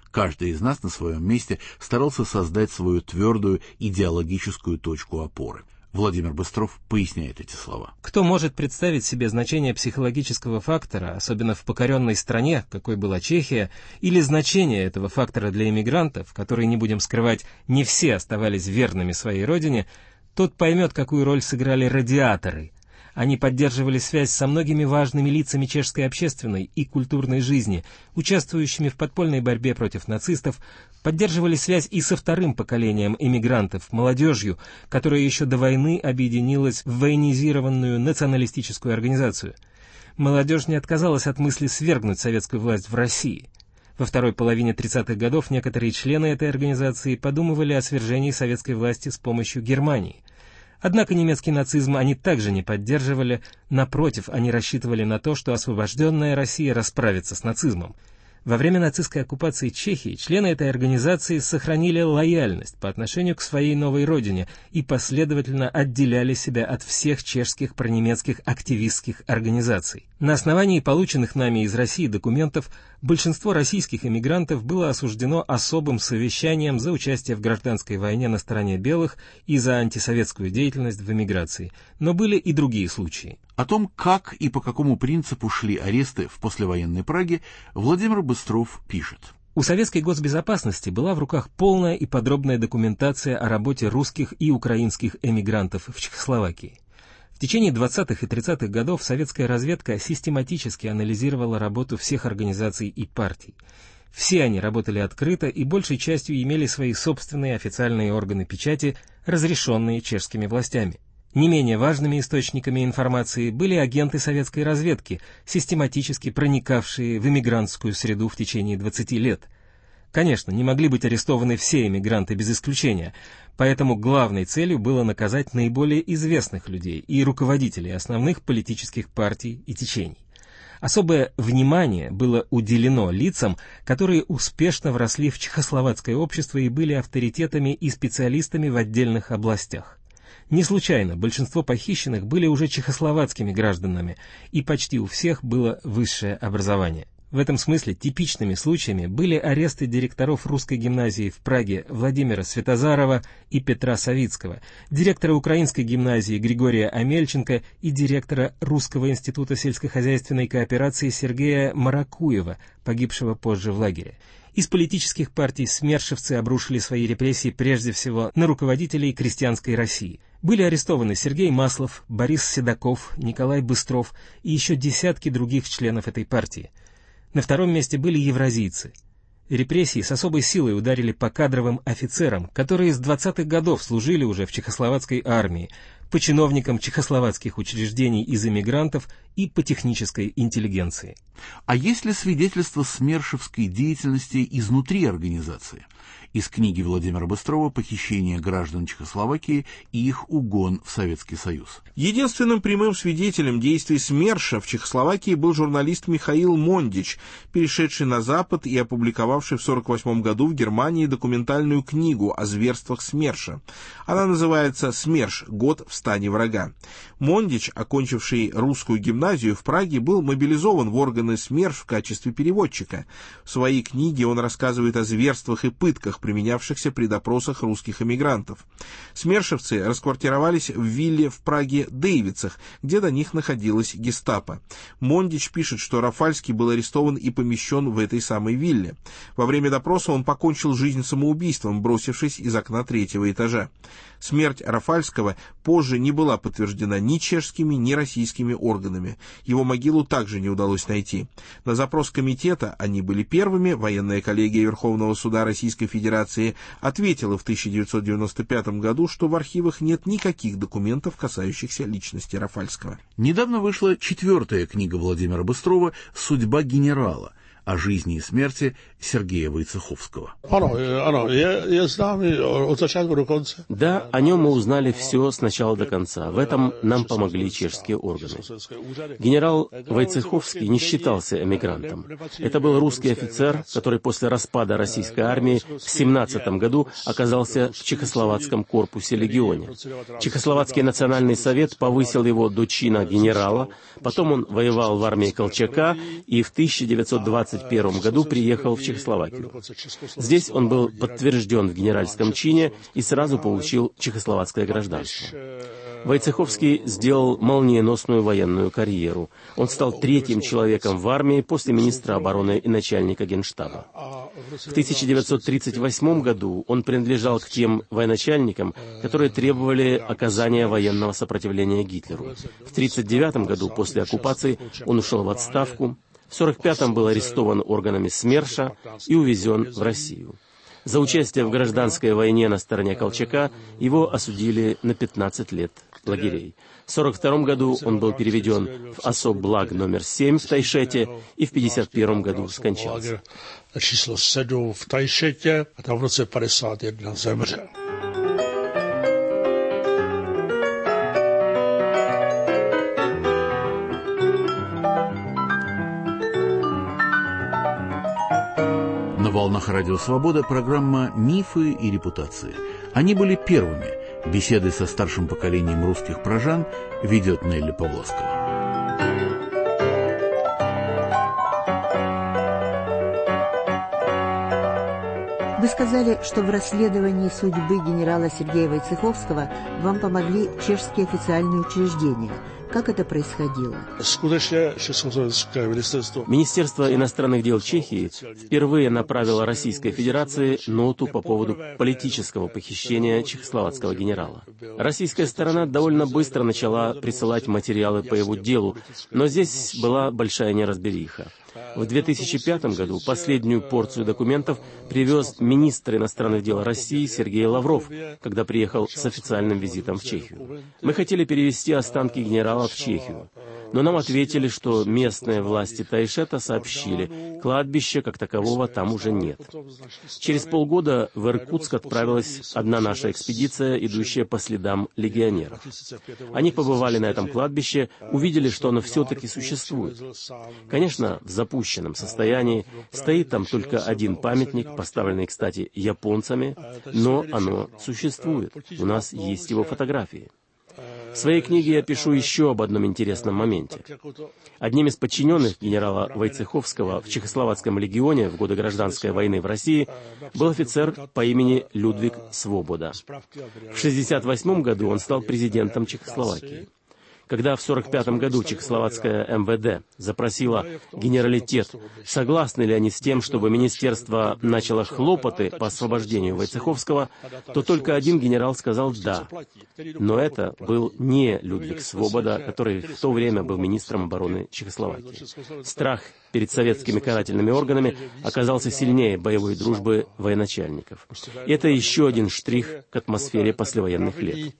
Каждый из нас на своем месте старался создать свою твердую идеологическую точку опоры. Владимир Быстров поясняет эти слова. Кто может представить себе значение психологического фактора, особенно в покоренной стране, какой была Чехия, или значение этого фактора для эмигрантов, которые, не будем скрывать, не все оставались верными своей родине, тот поймет, какую роль сыграли радиаторы. Они поддерживали связь со многими важными лицами чешской общественной и культурной жизни, участвующими в подпольной борьбе против нацистов, поддерживали связь и со вторым поколением эмигрантов, молодежью, которая еще до войны объединилась в военизированную националистическую организацию. Молодежь не отказалась от мысли свергнуть советскую власть в России. Во второй половине тридцатых годов некоторые члены этой организации подумывали о свержении советской власти с помощью Германии. Однако немецкий нацизм они также не поддерживали, напротив, они рассчитывали на то, что освобожденная Россия расправится с нацизмом. Во время нацистской оккупации Чехии члены этой организации сохранили лояльность по отношению к своей новой родине и последовательно отделяли себя от всех чешских пронемецких активистских организаций. На основании полученных нами из России документов большинство российских эмигрантов было осуждено особым совещанием за участие в гражданской войне на стороне белых и за антисоветскую деятельность в эмиграции. Но были и другие случаи. О том, как и по какому принципу шли аресты в послевоенной Праге, Владимир Быстров пишет. У советской госбезопасности была в руках полная и подробная документация о работе русских и украинских эмигрантов в Чехословакии. В течение двадцатых и тридцатых годов советская разведка систематически анализировала работу всех организаций и партий. Все они работали открыто и большей частью имели свои собственные официальные органы печати, разрешенные чешскими властями. Не менее важными источниками информации были агенты советской разведки, систематически проникавшие в эмигрантскую среду в течение двадцати лет. Конечно, не могли быть арестованы все эмигранты без исключения, поэтому главной целью было наказать наиболее известных людей и руководителей основных политических партий и течений. Особое внимание было уделено лицам, которые успешно вросли в чехословацкое общество и были авторитетами и специалистами в отдельных областях. Не случайно большинство похищенных были уже чехословацкими гражданами, и почти у всех было высшее образование. В этом смысле типичными случаями были аресты директоров русской гимназии в Праге Владимира Светозарова и Петра Савицкого, директора украинской гимназии Григория Амельченко и директора Русского института сельскохозяйственной кооперации Сергея Маракуева, погибшего позже в лагере. Из политических партий смершевцы обрушили свои репрессии прежде всего на руководителей крестьянской России. Были арестованы Сергей Маслов, Борис Седаков, Николай Быстров и еще десятки других членов этой партии. На втором месте были евразийцы. Репрессии с особой силой ударили по кадровым офицерам, которые с двадцатых годов служили уже в чехословацкой армии, по чиновникам чехословацких учреждений из эмигрантов и по технической интеллигенции. А есть ли свидетельство смершевской деятельности изнутри организации? Из книги Владимира Быстрова «Похищение граждан Чехословакии и их угон в Советский Союз». Единственным прямым свидетелем действий СМЕРШа в Чехословакии был журналист Михаил Мондич, перешедший на Запад и опубликовавший в сорок восьмом году в Германии документальную книгу о зверствах СМЕРШа. Она называется «СМЕРШ. Год в стане врага». Мондич, окончивший русскую гимназию в Праге, был мобилизован в органы СМЕРШ в качестве переводчика. В своей книге он рассказывает о зверствах и пытках, применявшихся при допросах русских эмигрантов. Смершевцы расквартировались в вилле в Праге Дейвицах, где до них находилась гестапо. Мондич пишет, что Рафальский был арестован и помещен в этой самой вилле. Во время допроса он покончил жизнь самоубийством, бросившись из окна третьего этажа. Смерть Рафальского позже не была подтверждена ни чешскими, ни российскими органами. Его могилу также не удалось найти. На запрос комитета, они были первыми, военная коллегия Верховного суда Российской Федерации ответила в тысяча девятьсот девяносто пятом году, что в архивах нет никаких документов, касающихся личности Рафальского. Недавно вышла четвертая книга Владимира Быстрова «Судьба генерала» о жизни и смерти Сергея Войцеховского. Да, о нем мы узнали все с начала до конца. В этом нам помогли чешские органы. Генерал Войцеховский не считался эмигрантом. Это был русский офицер, который после распада российской армии в семнадцатом году оказался в Чехословацком корпусе легионе. Чехословацкий национальный совет повысил его до чина генерала, потом он воевал в армии Колчака и в тысяча девятьсот двадцать двадцать первом году приехал в Чехословакию. Здесь он был подтвержден в генеральском чине и сразу получил чехословацкое гражданство. Войцеховский сделал молниеносную военную карьеру. Он стал третьим человеком в армии после министра обороны и начальника генштаба. В тысяча девятьсот тридцать восьмом году он принадлежал к тем военачальникам, которые требовали оказания военного сопротивления Гитлеру. В тысяча девятьсот тридцать девятом году после оккупации он ушел в отставку. В сорок пятом был арестован органами СМЕРШа и увезен в Россию. За участие в гражданской войне на стороне Колчака его осудили на пятнадцать лет лагерей. В сорок втором году он был переведен в особблаг номер семь в Тайшете и в пятьдесят первом году скончался. Číslo sedm v Tajšetě a tam v roce padesát jedna zemřel. На волнах Радио Свобода программа «Мифы и репутации». Они были первыми. Беседы со старшим поколением русских прожан ведет Нелли Павловского. Вы сказали, что в расследовании судьбы генерала Сергея Войцеховского вам помогли чешские официальные учреждения. Как это происходило? Министерство иностранных дел Чехии впервые направило Российской Федерации ноту по поводу политического похищения чехословацкого генерала. Российская сторона довольно быстро начала присылать материалы по его делу, но здесь была большая неразбериха. В две тысячи пятом году последнюю порцию документов привез министр иностранных дел России Сергей Лавров, когда приехал с официальным визитом в Чехию. Мы хотели перевести останки генерала в Чехию, но нам ответили, что местные власти Тайшета сообщили, кладбища как такового там уже нет. Через полгода в Иркутск отправилась одна наша экспедиция, идущая по следам легионеров. Они побывали на этом кладбище, увидели, что оно все-таки существует. Конечно, в запущенном состоянии, стоит там только один памятник, поставленный, кстати, японцами, но оно существует. У нас есть его фотографии. В своей книге я пишу еще об одном интересном моменте. Одним из подчиненных генерала Войцеховского в Чехословацком легионе в годы гражданской войны в России был офицер по имени Людвиг Свобода. В шестьдесят восьмом году он стал президентом Чехословакии. Когда в сорок пятом году чехословацкое эм вэ дэ запросило генералитет, согласны ли они с тем, чтобы министерство начало хлопоты по освобождению Войцеховского, то только один генерал сказал «да». Но это был не Людвиг Свобода, который в то время был министром обороны Чехословакии. Страх перед советскими карательными органами оказался сильнее боевой дружбы военачальников. И это еще один штрих к атмосфере послевоенных лет.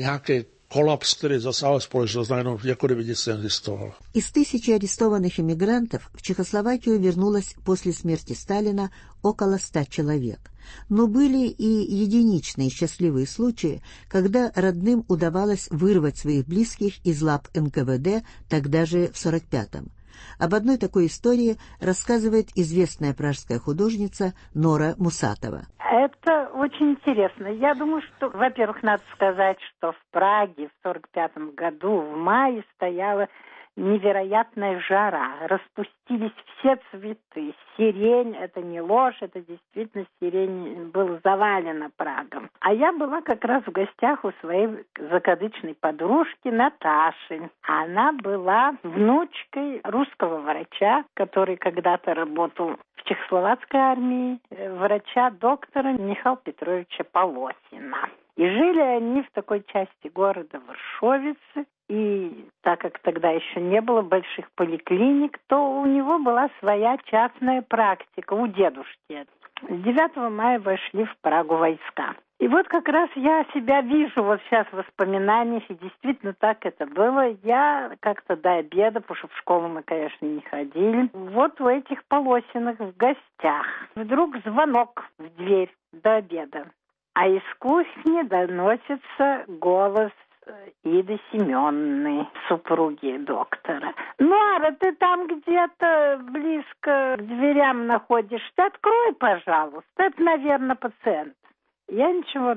Kolaps, který zasáhl společnost, najednou jako kdyby nic neexistovalo. Из тысячи арестованных иммигрантов в Чехословакию вернулось после смерти Сталина около ста человек. Но были и единичные счастливые случаи, когда родным удавалось вырвать своих близких из лап эн ка вэ дэ тогда же в сорок пятом. Об одной такой истории рассказывает известная пражская художница Нора Мусатова. Это очень интересно. Я думаю, что, во-первых, надо сказать, что в Праге в сорок пятом году в мае стояла невероятная жара. Распустились все цветы. Сирень, это не ложь, это действительно сирень, была завалена Прагом. А я была как раз в гостях у своей закадычной подружки Наташи. Она была внучкой русского врача, который когда-то работал в чехословацкой армии, врача доктора Михаила Петровича Полосина. И жили они в такой части города Варшовицы. И так как тогда еще не было больших поликлиник, то у него была своя частная практика у дедушки. С девятого мая вошли в Прагу войска. И вот как раз я себя вижу вот сейчас в воспоминаниях, и действительно так это было. Я как-то до обеда, потому что в школу мы, конечно, не ходили, вот у этих Полосиных в гостях. Вдруг звонок в дверь до обеда, а из кухни доносится голос Иды Семенны, супруги доктора. «Нора, ты там где-то близко к дверям находишься. Ты открой, пожалуйста. Это, наверное, пациент». Я ничего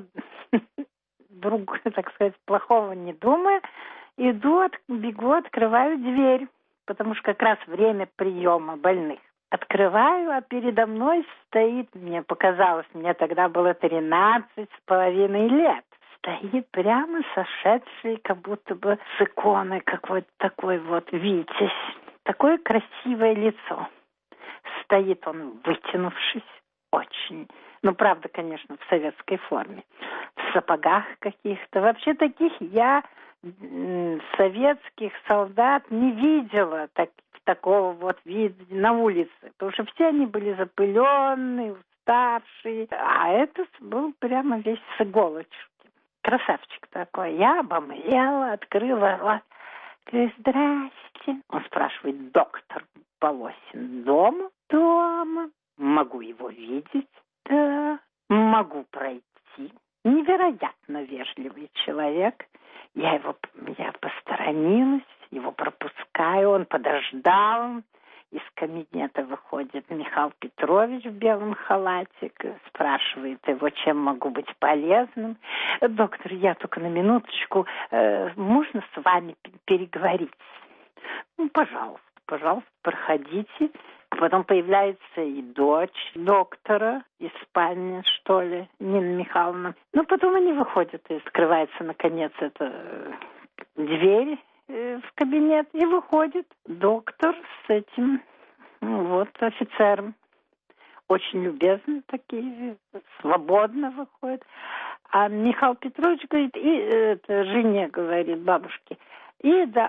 другого, так сказать, плохого не думаю. Иду, от, бегу, открываю дверь, потому что как раз время приема больных. Открываю, а передо мной стоит, мне показалось, мне тогда было тринадцать с половиной лет, стоит прямо сошедший, как будто бы с иконы какой-то такой вот витязь. Такое красивое лицо. Стоит он, вытянувшись, очень. Ну, правда, конечно, в советской форме. В сапогах каких-то. Вообще таких я м, советских солдат не видела так, такого вот вида на улице. Потому что все они были запыленные, уставшие. А этот был прямо весь с иголочки. Красавчик такой. Я обомлела, открыла рот. Говорю, здрасте. Он спрашивает, доктор Полосин дома? Дома. Могу его видеть? Да. Могу пройти. Невероятно вежливый человек. Я его, я посторонилась, его пропускаю, он подождал. Из кабинета выходит Михаил Петрович в белом халатике, спрашивает его, чем могу быть полезным. Доктор, я только на минуточку, э, можно с вами переговорить? Ну, пожалуйста, пожалуйста, проходите. А потом появляется и дочь доктора из спальни, что ли, Нина Михайловна. Ну, потом они выходят, и скрывается, наконец, эта дверь в кабинет, и выходит доктор с этим, ну, вот, офицером. Очень любезно такие, свободно выходит. А Михаил Петрович говорит, и это, жене говорит, бабушке, и да,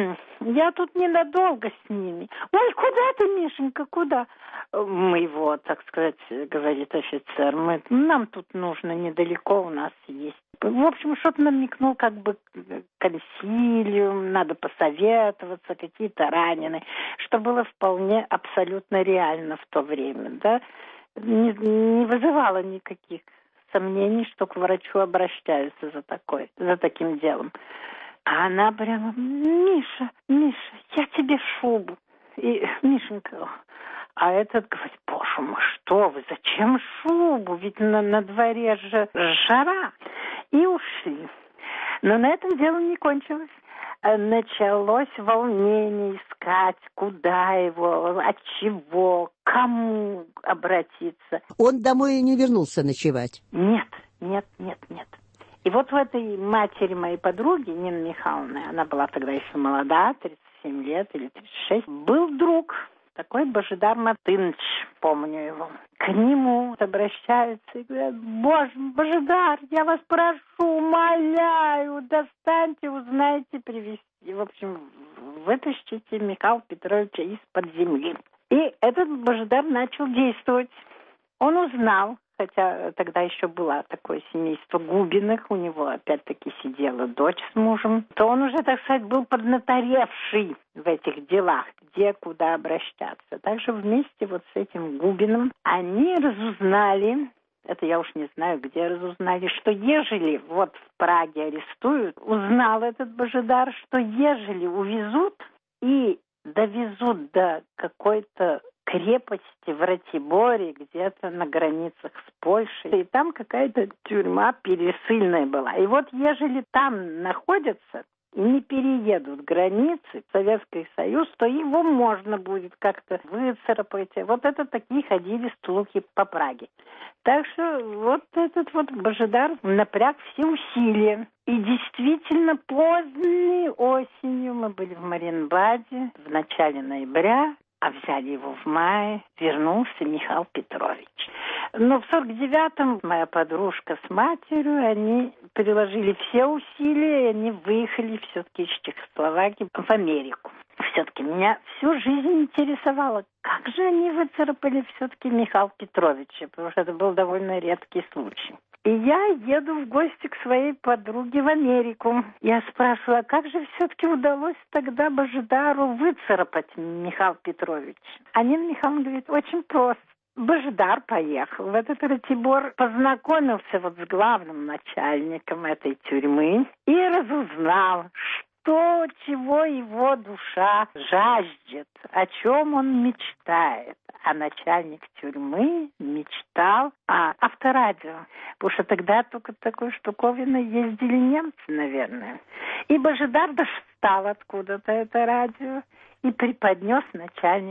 я тут ненадолго с ними. Ой, куда ты, Мишенька, куда? Мы его, так сказать, говорит офицер, мы, нам тут нужно недалеко, у нас есть. В общем, что-то намекнул, как бы консилиум, надо посоветоваться, какие-то раненые, что было вполне абсолютно реально в то время, да, не, не вызывало никаких сомнений, что к врачу обращаются за такой, за таким делом. А она прямо, Миша, Миша, я тебе шубу. И Мишенька, а этот говорит, боже мой, что вы, зачем шубу? Ведь на, на дворе же жара. И ушли. Но на этом дело не кончилось. Началось волнение искать, куда его, от чего, к кому обратиться. Он домой не вернулся ночевать? Нет, нет, нет, нет. И вот в этой матери моей подруги, Нины Михайловны, она была тогда еще молода, тридцать семь лет или тридцать шесть, был друг, такой Божидар Матыныч, помню его. К нему обращаются и говорят, боже, Божидар, я вас прошу, умоляю, достаньте, узнайте, привезти. В общем, вытащите Михаила Петровича из-под земли. И этот Божидар начал действовать. Он узнал, хотя тогда еще было такое семейство Губиных, у него опять-таки сидела дочь с мужем, то он уже, так сказать, был поднаторевший в этих делах, где, куда обращаться. Также вместе вот с этим Губиным они разузнали, это я уж не знаю, где разузнали, что ежели вот в Праге арестуют, узнал этот Божидар, что ежели увезут и довезут до какой-то крепости в Ратиборе, где-то на границах с Польшей. И там какая-то тюрьма пересыльная была. И вот ежели там находятся и не переедут границы в Советский Союз, то его можно будет как-то выцарапать. Вот это такие ходили слухи по Праге. Так что вот этот вот Божидар напряг все усилия. И действительно поздней осенью мы были в Мариенбаде в начале ноября, а взяли его в мае, вернулся Михаил Петрович. Но в сорок девятом моя подружка с матерью, они приложили все усилия, и они выехали все-таки из Чехословакии в Америку. Все-таки меня всю жизнь интересовало, как же они выцарапали все-таки Михаила Петровича, потому что это был довольно редкий случай. И я еду в гости к своей подруге в Америку. Я спрашиваю, а как же все-таки удалось тогда Божидару выцарапать Михаила Петровича? А Нина Михайловна говорит, очень просто. Божидар поехал в этот Ратибор, познакомился вот с главным начальником этой тюрьмы и разузнал, что, чего его душа жаждет, о чем он мечтает. А начальник тюрьмы мечтал о авторадио, потому что тогда только такой штуковиной ездили немцы, наверное. И Божидар достал откуда-то это радио и преподнес начальнику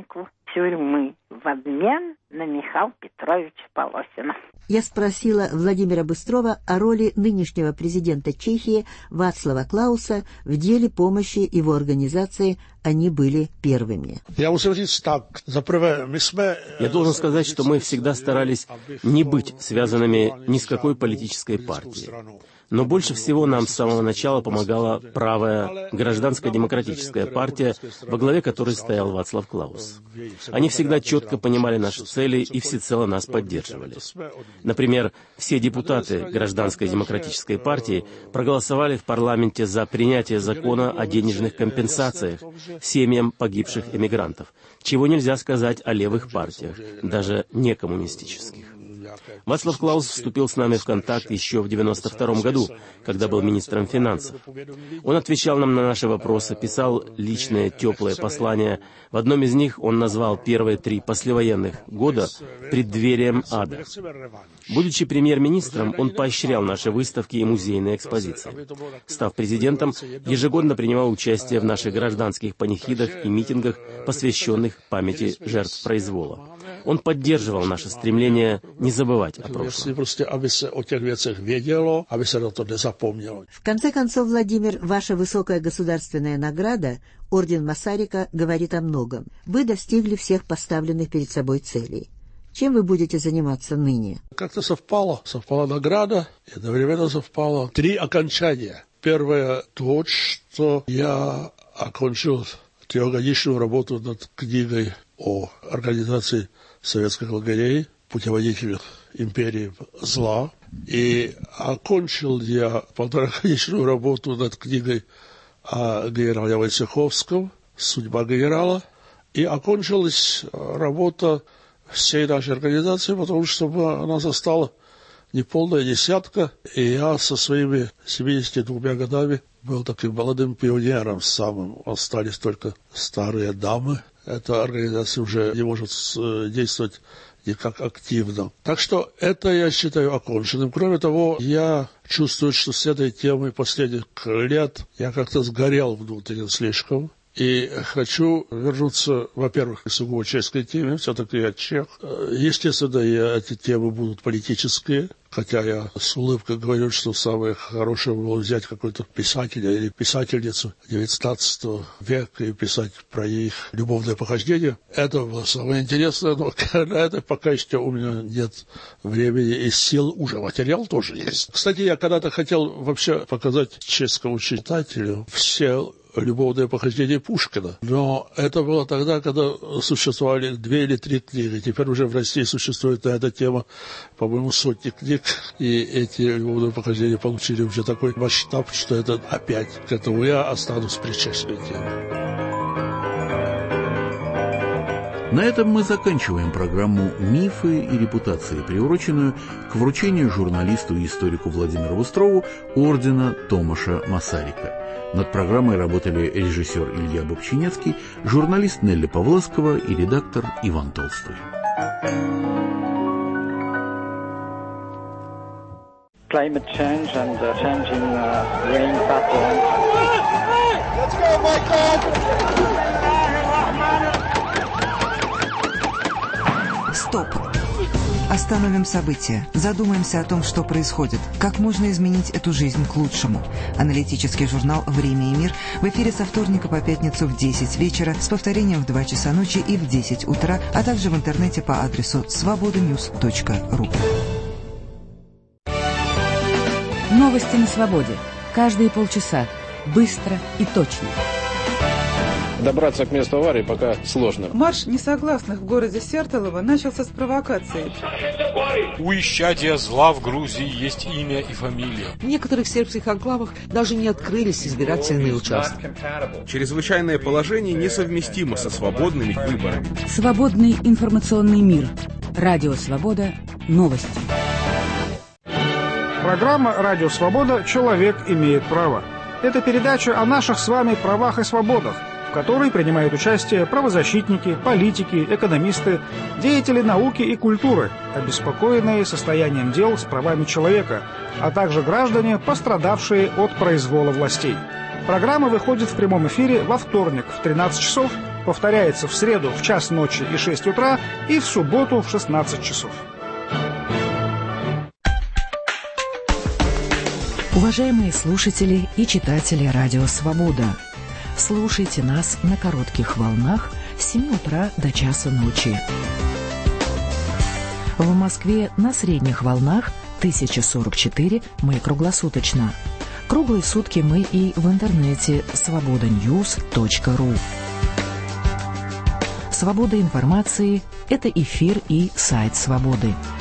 тюрьмы в обмен на Михаила Петровича Полосина. Я спросила Владимира Быстрова о роли нынешнего президента Чехии Вацлава Клауса в деле помощи его организации «Они были первыми». Я должен сказать, что мы всегда старались не быть связанными ни с какой политической партией. Но больше всего нам с самого начала помогала правая гражданская демократическая партия, во главе которой стоял Вацлав Клаус. Они всегда четко понимали наши цели и всецело нас поддерживали. Например, все депутаты гражданской демократической партии проголосовали в парламенте за принятие закона о денежных компенсациях семьям погибших эмигрантов, чего нельзя сказать о левых партиях, даже некоммунистических. Вацлав Клаус вступил с нами в контакт еще в девяносто втором году, когда был министром финансов. Он отвечал нам на наши вопросы, писал личные теплые послания. В одном из них он назвал первые три послевоенных года преддверием ада. Будучи премьер-министром, он поощрял наши выставки и музейные экспозиции. Став президентом, ежегодно принимал участие в наших гражданских панихидах и митингах, посвященных памяти жертв произвола. Он поддерживал наше стремление не забывать о прошлом. В конце концов, Владимир, ваша высокая государственная награда, орден Масарика, говорит о многом. Вы достигли всех поставленных перед собой целей. Чем вы будете заниматься ныне? Как-то совпало. Совпала награда, и одновременно совпало три окончания. Первое то, что я окончил трехгодичную работу над книгой о организации советских лагерей, путеводителях империи зла. И окончил я полторагодичную работу над книгой о генерале Войцеховском «Судьба генерала». И окончилась работа всей нашей организации, потому что она застала неполная десятка, и я со своими семьюдесятью двумя годами был таким молодым пионером самым. Остались только старые дамы. Эта организация уже не может действовать никак активно. Так что это я считаю оконченным. Кроме того, я чувствую, что с этой темой последних лет я как-то сгорел внутренне слишком. И хочу вернуться, во-первых, к сугубо чешской теме, все-таки я чех. Естественно, и эти темы будут политические, хотя я с улыбкой говорю, что самое хорошее было взять какой-то писателя или писательницу девятнадцатого века и писать про их любовное похождение. Это было самое интересное, но на это пока еще у меня нет времени и сил, уже материал тоже есть. Кстати, я когда-то хотел вообще показать чешскому читателю все любовное похождение Пушкина. Но это было тогда, когда существовали две или три книги. Теперь уже в России существует на эту тему, по-моему, сотни книг. И эти любовные похождения получили уже такой масштаб, что это опять к этому я останусь при чешской теме. На этом мы заканчиваем программу «Мифы и репутации», приуроченную к вручению журналисту и историку Владимиру Быстрову ордена Томаша Масарика. Над программой работали режиссер Илья Бобчинецкий, журналист Нелли Павловского и редактор Иван Толстой. Climate change and uh, changing uh, rain patterns. Let's go, Michael! Стоп! Остановим события, задумаемся о том, что происходит, как можно изменить эту жизнь к лучшему. Аналитический журнал «Время и мир» в эфире со вторника по пятницу в десять вечера, с повторением в два часа ночи и в десять утра, а также в интернете по адресу свобода ньюс точка ру. Новости на свободе. Каждые полчаса. Быстро и точно. Добраться к месту аварии пока сложно. Марш несогласных в городе Сертолово начался с провокации. У исчадия зла в Грузии есть имя и фамилия. В некоторых сербских анклавах даже не открылись избирательные участки. Чрезвычайное положение несовместимо со свободными выборами. Свободный информационный мир. Радио Свобода. Новости. Программа «Радио Свобода. Человек имеет право». Это передача о наших с вами правах и свободах, в которой принимают участие правозащитники, политики, экономисты, деятели науки и культуры, обеспокоенные состоянием дел с правами человека, а также граждане, пострадавшие от произвола властей. Программа выходит в прямом эфире во вторник в тринадцать часов Повторяется в среду в час ночи и шесть утра и в субботу в шестнадцать часов. Уважаемые слушатели и читатели Радио Свобода, слушайте нас на коротких волнах с семи утра до часа ночи. В Москве на средних волнах тысяча сорок четыре мы круглосуточно. Круглые сутки мы и в интернете свобода ньюс точка ру. Свобода информации – это эфир и сайт Свободы.